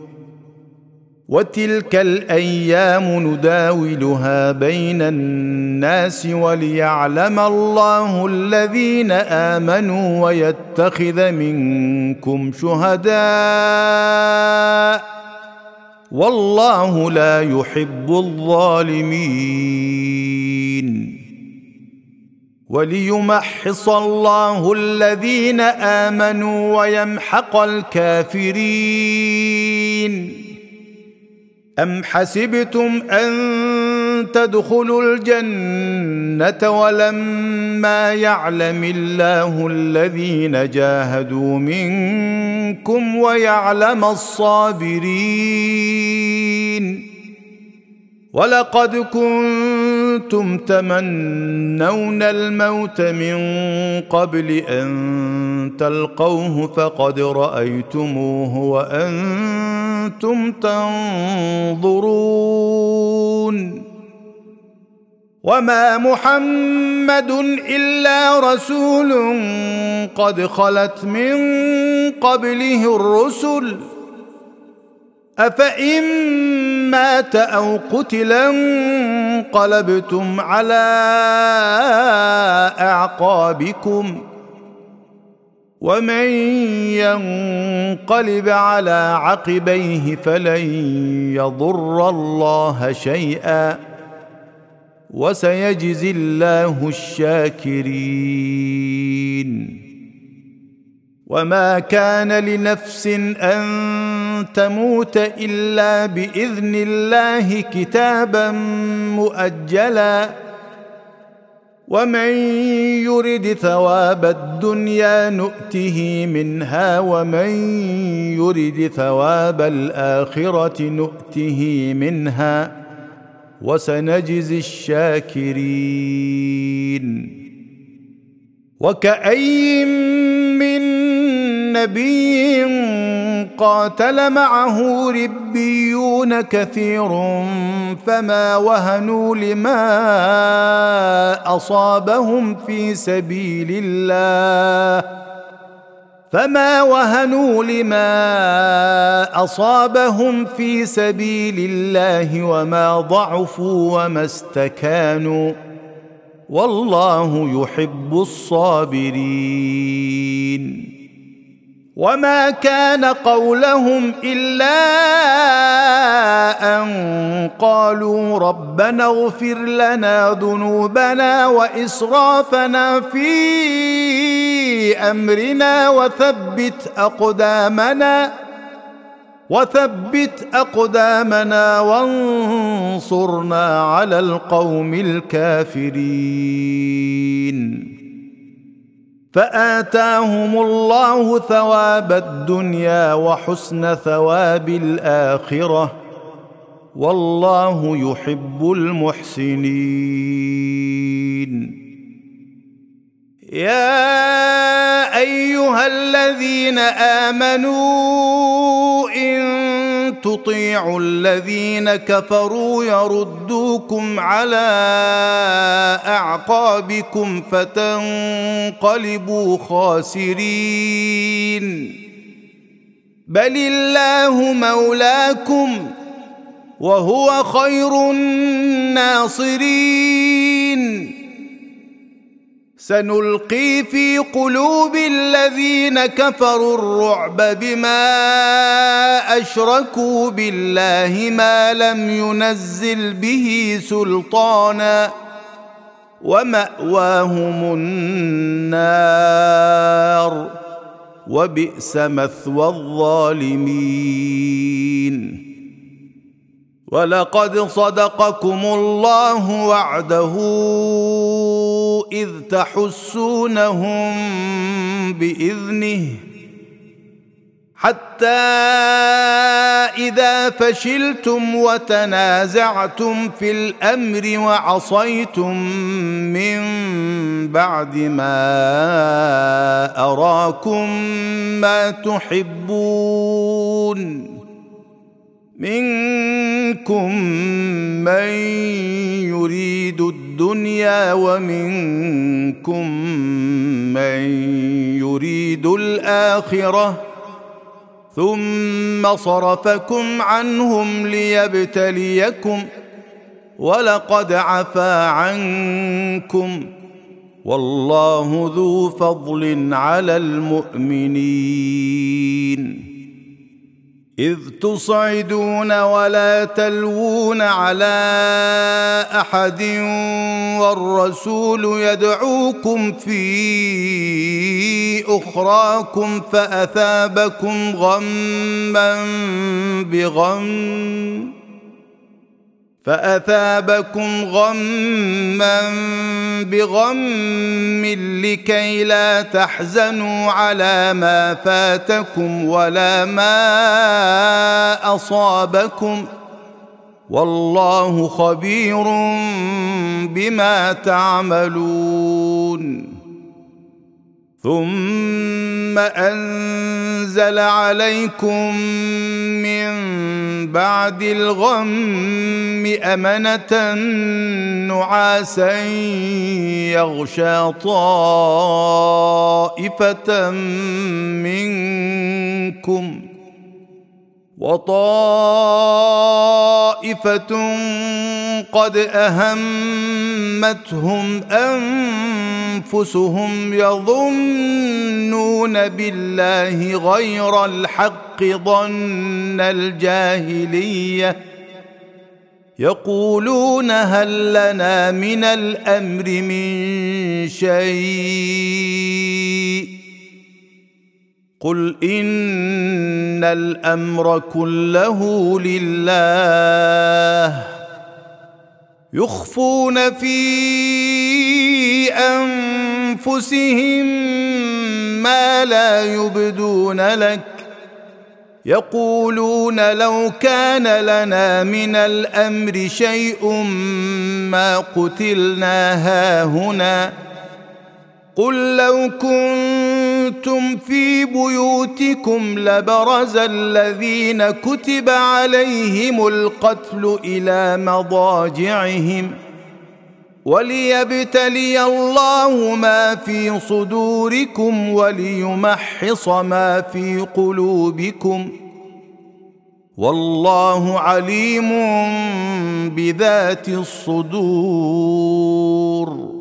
وتلك الأيام نداولها بين الناس وليعلم الله الذين آمنوا ويتخذ منكم شهداء، والله لا يحب الظالمين. وليمحص الله الذين آمنوا ويمحق الكافرين. أم حسبتم أن تدخلوا الجنة ولما يعلم الله الذين جاهدوا منكم ويعلم الصابرين؟ ولقد كنتم تمنون الموت من قبل أن تلقوه فقد رأيتموه وأنتم تنظرون. وما محمد إلا رسول قد خلت من قبله الرسل، أفإن مات أو قتل انقلبتم على أعقابكم، ومن ينقلب على عقبيه فلن يضر الله شيئا، وسيجزي الله الشاكرين. وما كان لنفس أن تموت إلا بإذن الله كتابا مؤجلا، ومن يرد ثواب الدنيا نؤته منها ومن يرد ثواب الآخرة نؤته منها، وسنجزي الشاكرين. وكأي من نبي قاتل معه ربيون كثير فما وهنوا لما أصابهم في سبيل الله وما ضعفوا وما استكانوا، والله يحب الصابرين. وما كان قولهم إلا أن قالوا ربنا اغفر لنا ذنوبنا وإسرافنا في أمرنا وثبت أقدامنا وانصرنا على القوم الكافرين. فآتاهم الله ثواب الدنيا وحسن ثواب الآخرة، والله يحب المحسنين. يا أيها الذين آمنوا إن تطيعوا الذين كفروا يردوكم على أعقابكم فتنقلبوا خاسرين، بل الله مولاكم وهو خير الناصرين. سنلقي في قلوب الذين كفروا الرعب بما أشركوا بالله ما لم ينزل به سلطانا، ومأواهم النار، وبئس مثوى الظالمين. ولقد صدقكم الله وعده إذ تحسونهم بإذنه، حتى إذا فشلتم وتنازعتم في الأمر وعصيتم من بعد ما أراكم ما تحبون، منكم من يريد الدنيا الدنيا ومنكم من يريد الآخرة ثم صرفكم عنهم ليبتليكم ولقد عفا عنكم والله ذو فضل على المؤمنين. إذ تصعدون ولا تلوون على أحد والرسول يدعوكم في أخراكم فأثابكم غما بغم لكي لا تحزنوا على ما فاتكم ولا ما أصابكم والله خبير بما تعملون. ثم أنزل عليكم من بعد الغم أمنة نعاسا يغشى طائفة منكم وطائفة قد أهمتهم أنفسهم يظنون بالله غير الحق ظن الجاهلية يقولون هل لنا من الأمر من شيء قل إن الأمر كله لله يخفون في أنفسهم ما لا يبدون لك يقولون لو كان لنا من الأمر شيء ما قتلنا هاهنا قل لو كنتم في بيوتكم لبرز الذين كتب عليهم القتل إلى مضاجعهم وليبتلي الله ما في صدوركم وليمحص ما في قلوبكم والله عليم بذات الصدور.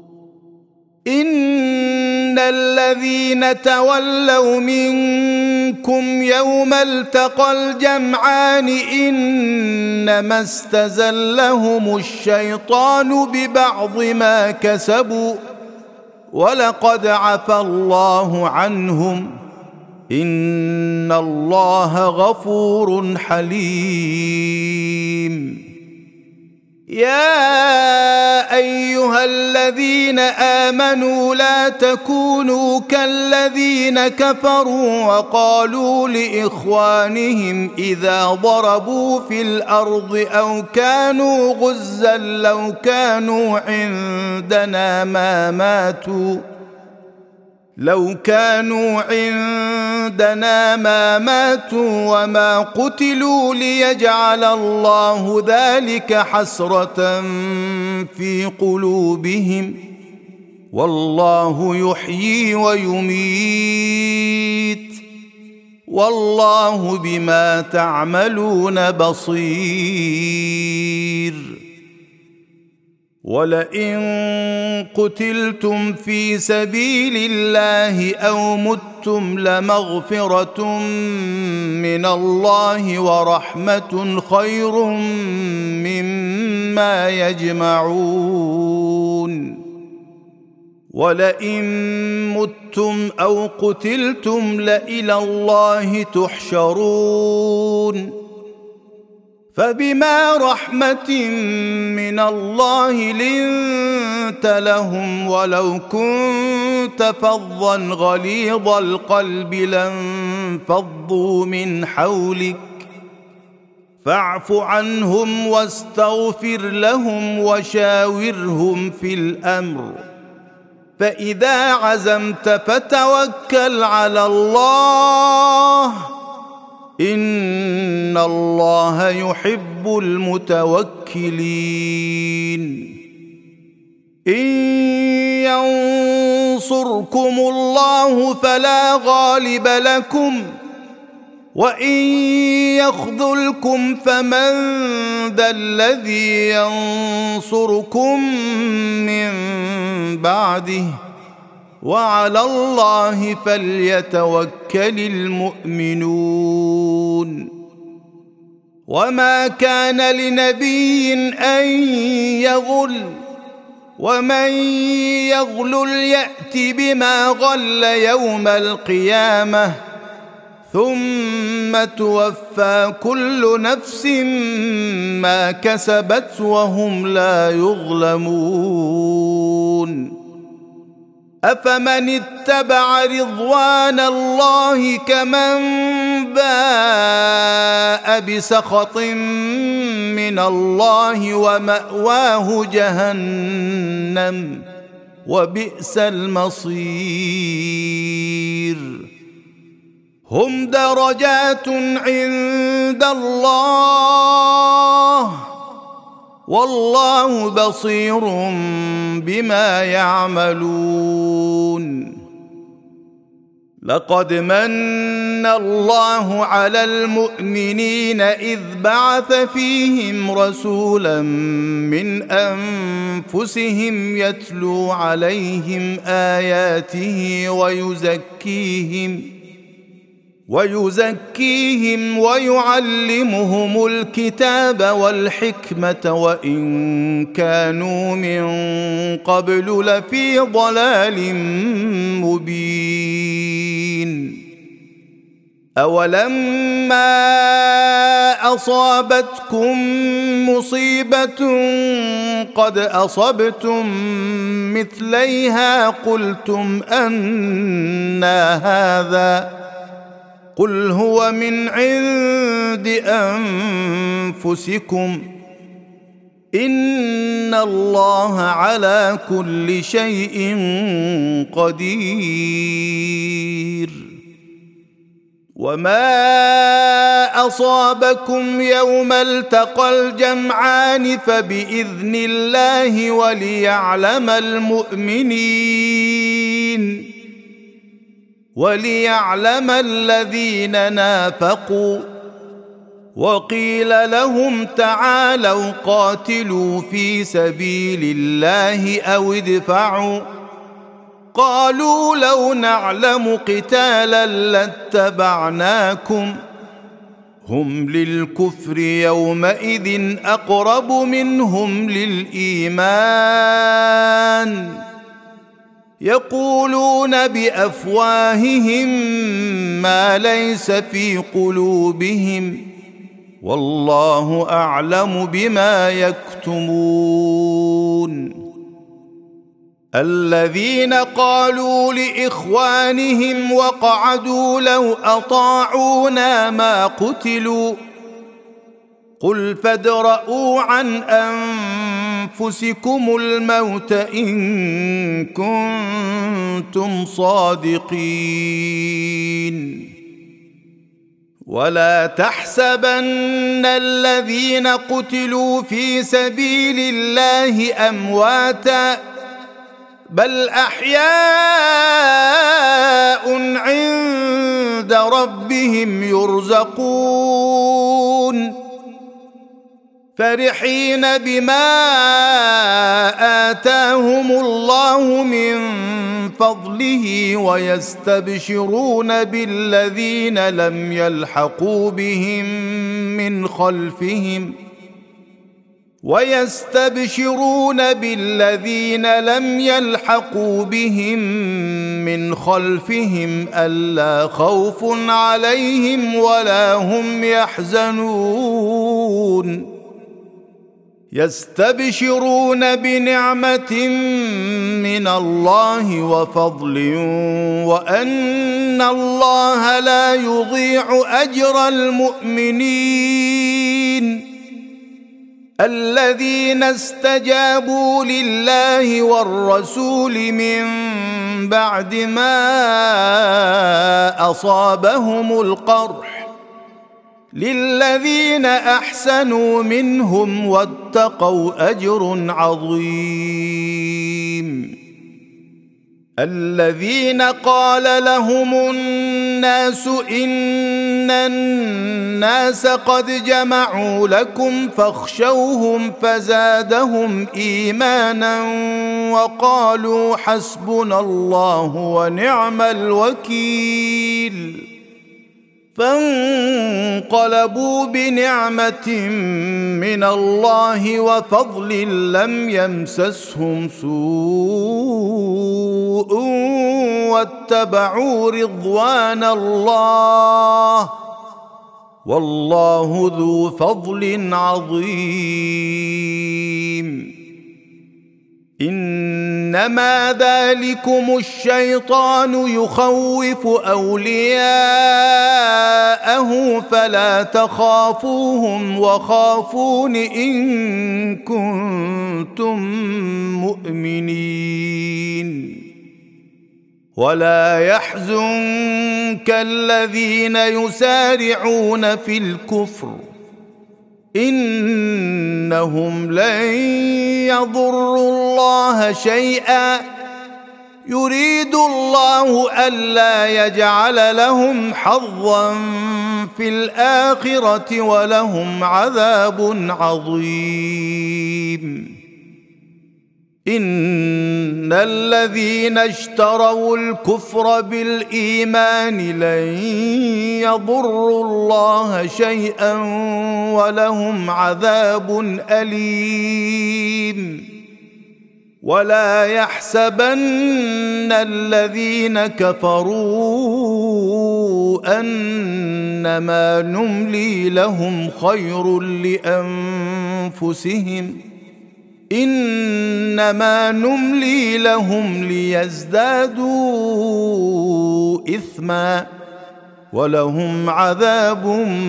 إن الذين تولوا منكم يوم التقى الجمعان إنما استزلهم الشيطان ببعض ما كسبوا ولقد عفا الله عنهم إن الله غفور حليم. يا أيها الذين آمنوا لا تكونوا كالذين كفروا وقالوا لإخوانهم إذا ضربوا في الأرض أو كانوا غزا لو كانوا عندنا ما ماتوا وما قتلوا ليجعل الله ذلك حسرة في قلوبهم والله يحيي ويميت والله بما تعملون بصير. ولئن قتلتم في سبيل الله أو متم لمغفرة من الله ورحمة خير مما يجمعون. ولئن متم أو قتلتم لإلى الله تحشرون. فبما رحمة من الله لنت لهم ولو كنت فظا غليظ القلب لانفضوا من حولك فاعف عنهم واستغفر لهم وشاورهم في الأمر فإذا عزمت فتوكل على الله إن الله يحب المتوكلين. إن ينصركم الله فلا غالب لكم وإن يخذلكم فمن ذا الذي ينصركم من بعده وعلى الله فليتوكل المؤمنون وما كان لنبي أن يغل ومن يغلل يأت بما غل يوم القيامة ثم توفى كل نفس ما كسبت وهم لا يظلمون أفمن اتبع رضوان الله كمن باء بسخط من الله ومأواه جهنم وبئس المصير هم درجات عند الله والله بصير بما يعملون لقد من الله على المؤمنين إذ بعث فيهم رسولا من أنفسهم يتلو عليهم آياته ويزكيهم ويعلمهم الكتاب والحكمة وإن كانوا من قبل لفي ضلال مبين أولما أصابتكم مصيبة قد أصبتم مثليها قلتم أنى هذا قل هو من عند أنفسكم إن الله على كل شيء قدير وما أصابكم يوم التقى الجمعان فبإذن الله وليعلم الذين نافقوا وقيل لهم تعالوا قاتلوا في سبيل الله أو ادفعوا قالوا لو نعلم قتالا لاتبعناكم هم للكفر يومئذ أقرب منهم للإيمان يقولون بأفواههم ما ليس في قلوبهم والله أعلم بما يكتمون الذين قالوا لإخوانهم وقعدوا لو أطاعونا ما قتلوا قل فادرءوا عن أنفسكم الموت إن كنتم صادقين ولا تحسبن الذين قتلوا في سبيل الله أمواتا بل أحياء عند ربهم يرزقون فرحين بما آتاهم الله من فضله ويستبشرون بالذين لم يلحقوا بهم من خلفهم ألا خوف عليهم ولا هم يحزنون يستبشرون بنعمة من الله وفضل وأن الله لا يضيع أجر المؤمنين الذين استجابوا لله والرسول من بعد ما أصابهم القرح للذين أحسنوا منهم واتقوا أجر عظيم. الذين قال لهم الناس إن الناس قد جمعوا لكم فاخشوهم فزادهم إيمانا وقالوا حسبنا الله ونعم الوكيل. فانقلبوا بنعمة من الله وفضل لم يمسسهم سوء واتبعوا رضوان الله والله ذو فضل عظيم. إنما ذلكم الشيطان يخوف أولياءه فلا تخافوهم وخافون إن كنتم مؤمنين. ولا يحزنك الذين يسارعون في الكفر إنهم لن يضروا الله شيئا يريد الله ألا يجعل لهم حظا في الآخرة ولهم عذاب عظيم. إن الذين اشتروا الكفر بالإيمان لن يضروا الله شيئا ولهم عذاب أليم. ولا يحسبن الذين كفروا أنما نملي لهم خير لأنفسهم إنما نملي لهم ليزدادوا إثما ولهم عذاب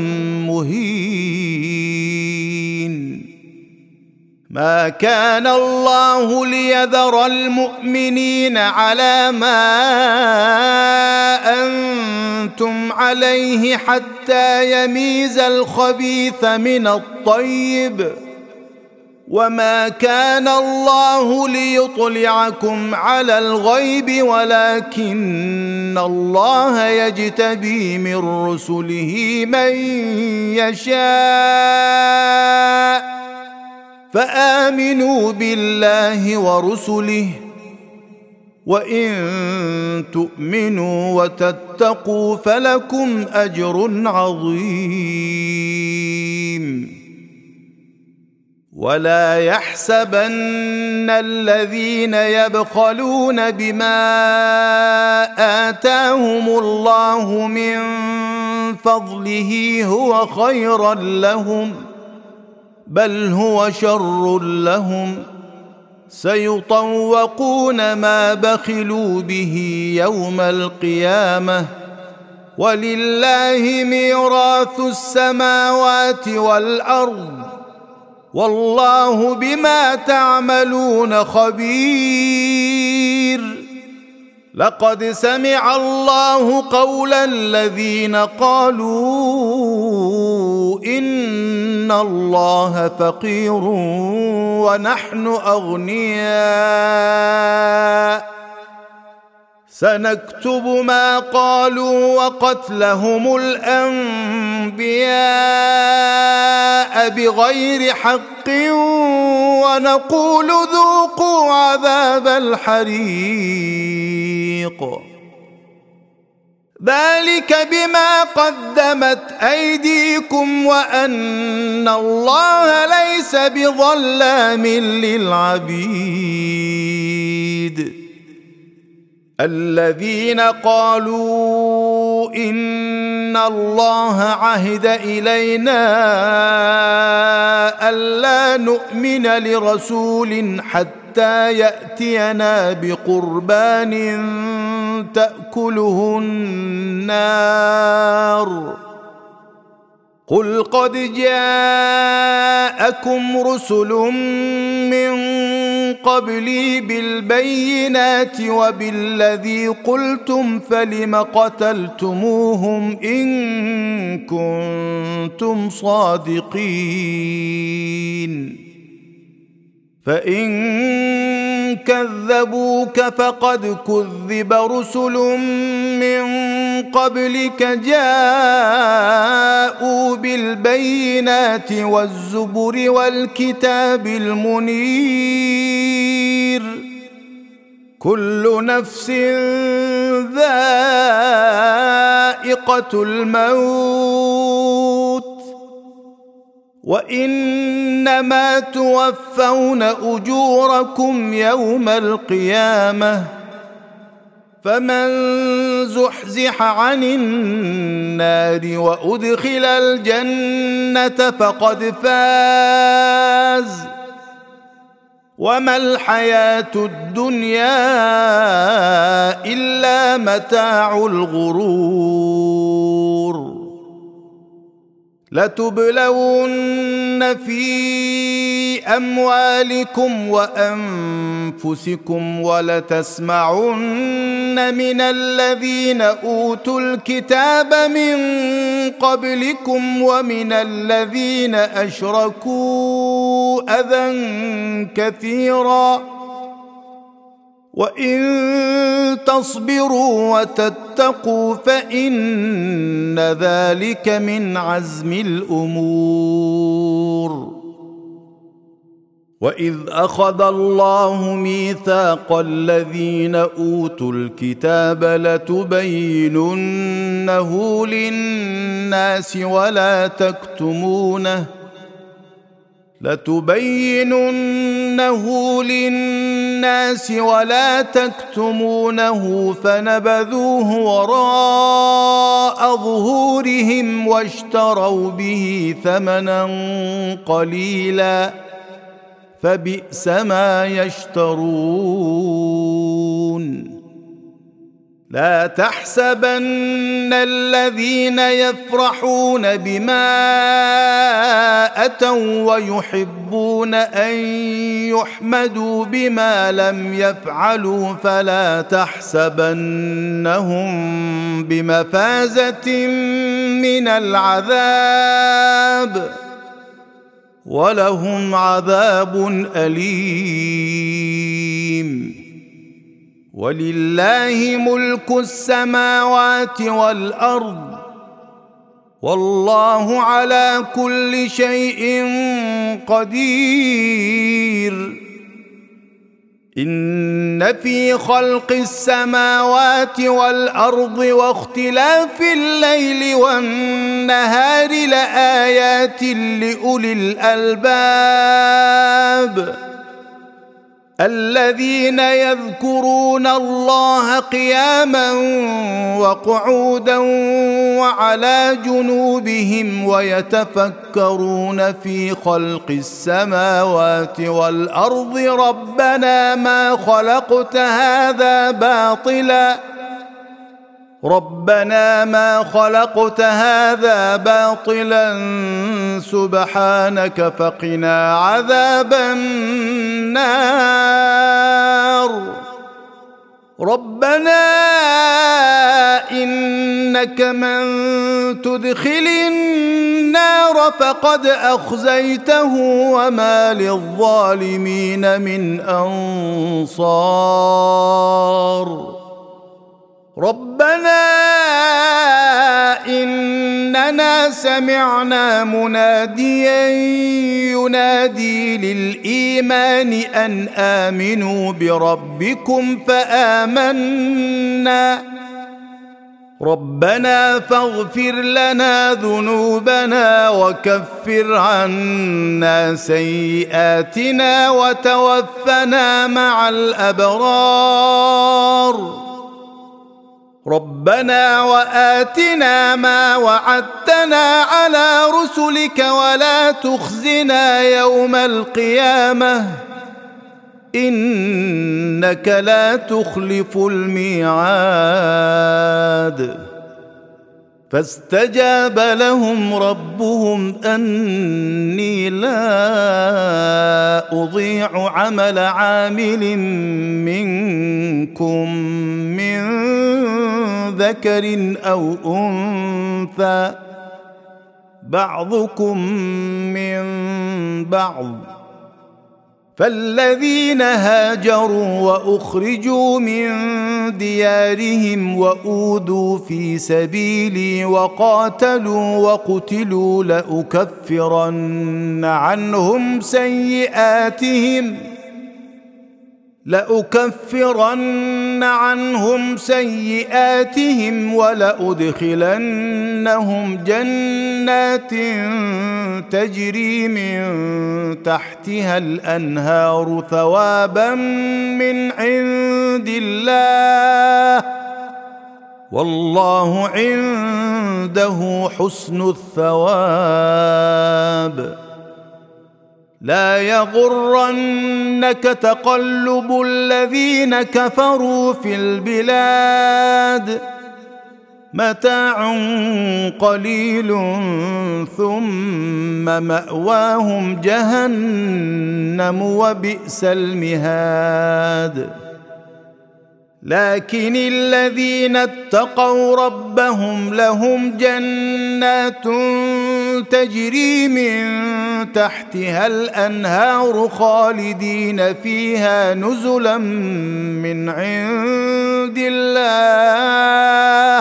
مهين. ما كان الله ليذر المؤمنين على ما أنتم عليه حتى يميز الخبيث من الطيب وما كان الله ليطلعكم على الغيب ولكن الله يجتبي من رسله من يشاء فآمنوا بالله ورسله وإن تؤمنوا وتتقوا فلكم أجر عظيم. ولا يحسبن الذين يبخلون بما آتاهم الله من فضله هو خيرا لهم بل هو شر لهم سيطوقون ما بخلوا به يوم القيامة ولله ميراث السماوات والأرض والله بما تعملون خبير. لقد سمع الله قول الذين قالوا إن الله فقير ونحن أغنياء سنكتب ما قالوا وقتلهم الأنبياء بغير حق ونقول ذوقوا عذاب الحريق ذلك بما قدمت أيديكم وأن الله ليس بظلام للعبيد. الذين قالوا إن الله عهد إلينا ألا نؤمن لرسول حتى يأتينا بقربان تأكله النار قل قد جاءكم رسل من قبلي بالبينات وبالذي قلتم فلم قتلتموهم إن كنتم صادقين فإن كذبوك فقد كذب رسل من قبلك جاءوا بالبينات والزبر والكتاب المنير كل نفس ذائقة الموت وإنما توفون أجوركم يوم القيامة فمن زحزح عن النار وأدخل الجنة فقد فاز وما الحياة الدنيا إلا متاع الغرور لتبلون في أموالكم وأنفسكم ولتسمعن من الذين أوتوا الكتاب من قبلكم ومن الذين أشركوا أذى كثيرا وإن تصبروا وتتقوا فإن ذلك من عزم الأمور وإذ أخذ الله ميثاق الذين أوتوا الكتاب لتبيننه للناس ولا تكتمونه فنبذوه وراء ظهورهم واشتروا به ثمنا قليلا فبئس ما يشترون لا تحسبن الذين يفرحون بما أتوا ويحبون أن يحمدوا بما لم يفعلوا فلا تحسبنهم بمفازة من العذاب ولهم عذاب أليم ولله ملك السماوات والأرض والله على كل شيء قدير إن في خلق السماوات والأرض واختلاف الليل والنهار لآيات لأولي الألباب الذين يذكرون الله قياما وقعودا وعلى جنوبهم ويتفكرون في خلق السماوات والأرض ربنا ما خلقت هذا باطلا سبحانك فقنا عذاب النار ربنا إنك من تدخل النار فقد أخزيته وما للظالمين من أنصار ربنا إننا سمعنا مناديا ينادي للإيمان أن آمنوا بربكم فآمنا ربنا فاغفر لنا ذنوبنا وكفر عنا سيئاتنا وتوفنا مع الأبرار ربنا وآتنا ما وعدتنا على رسلك ولا تخزنا يوم القيامة إنك لا تخلف الميعاد فاستجاب لهم ربهم أني لا أضيع عمل عامل منكم من ذكر أو أنثى بعضكم من بعض، فالذين هاجروا وأخرجوا من ديارهم وأوذوا في سبيلي وقاتلوا وقتلوا لأكفرن عنهم سيئاتهم ولأدخلنهم جنات تجري من تحتها الأنهار ثوابا من عند الله والله عنده حسن الثواب. لا يغرنك تقلب الذين كفروا في البلاد، متاع قليل ثم مأواهم جهنم وبئس المهاد. لكن الذين اتقوا ربهم لهم جنات تجري من تحتها الأنهار خالدين فيها نزلا من عند الله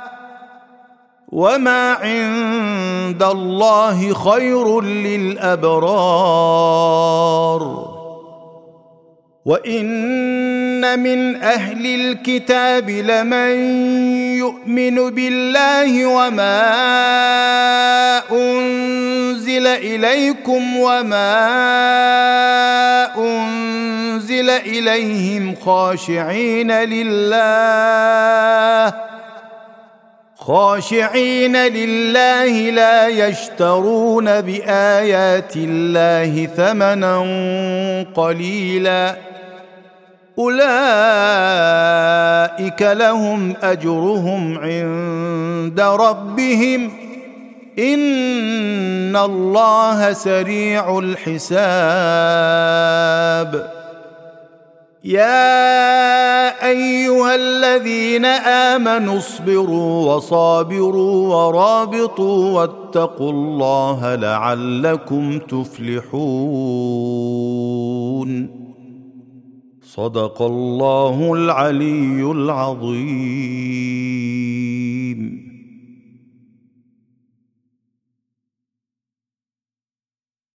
وما عند الله خير للأبرار. وإن من أهل الكتاب لمن يؤمن بالله وما أنزل إليكم وما أنزل إليهم خاشعين لله لا يشترون بآيات الله ثمنا قليلا، أولئك لهم أجرهم عند ربهم إن الله سريع الحساب. يا أيها الذين آمنوا اصبروا وصابروا ورابطوا واتقوا الله لعلكم تفلحون. صدق الله العلي العظيم.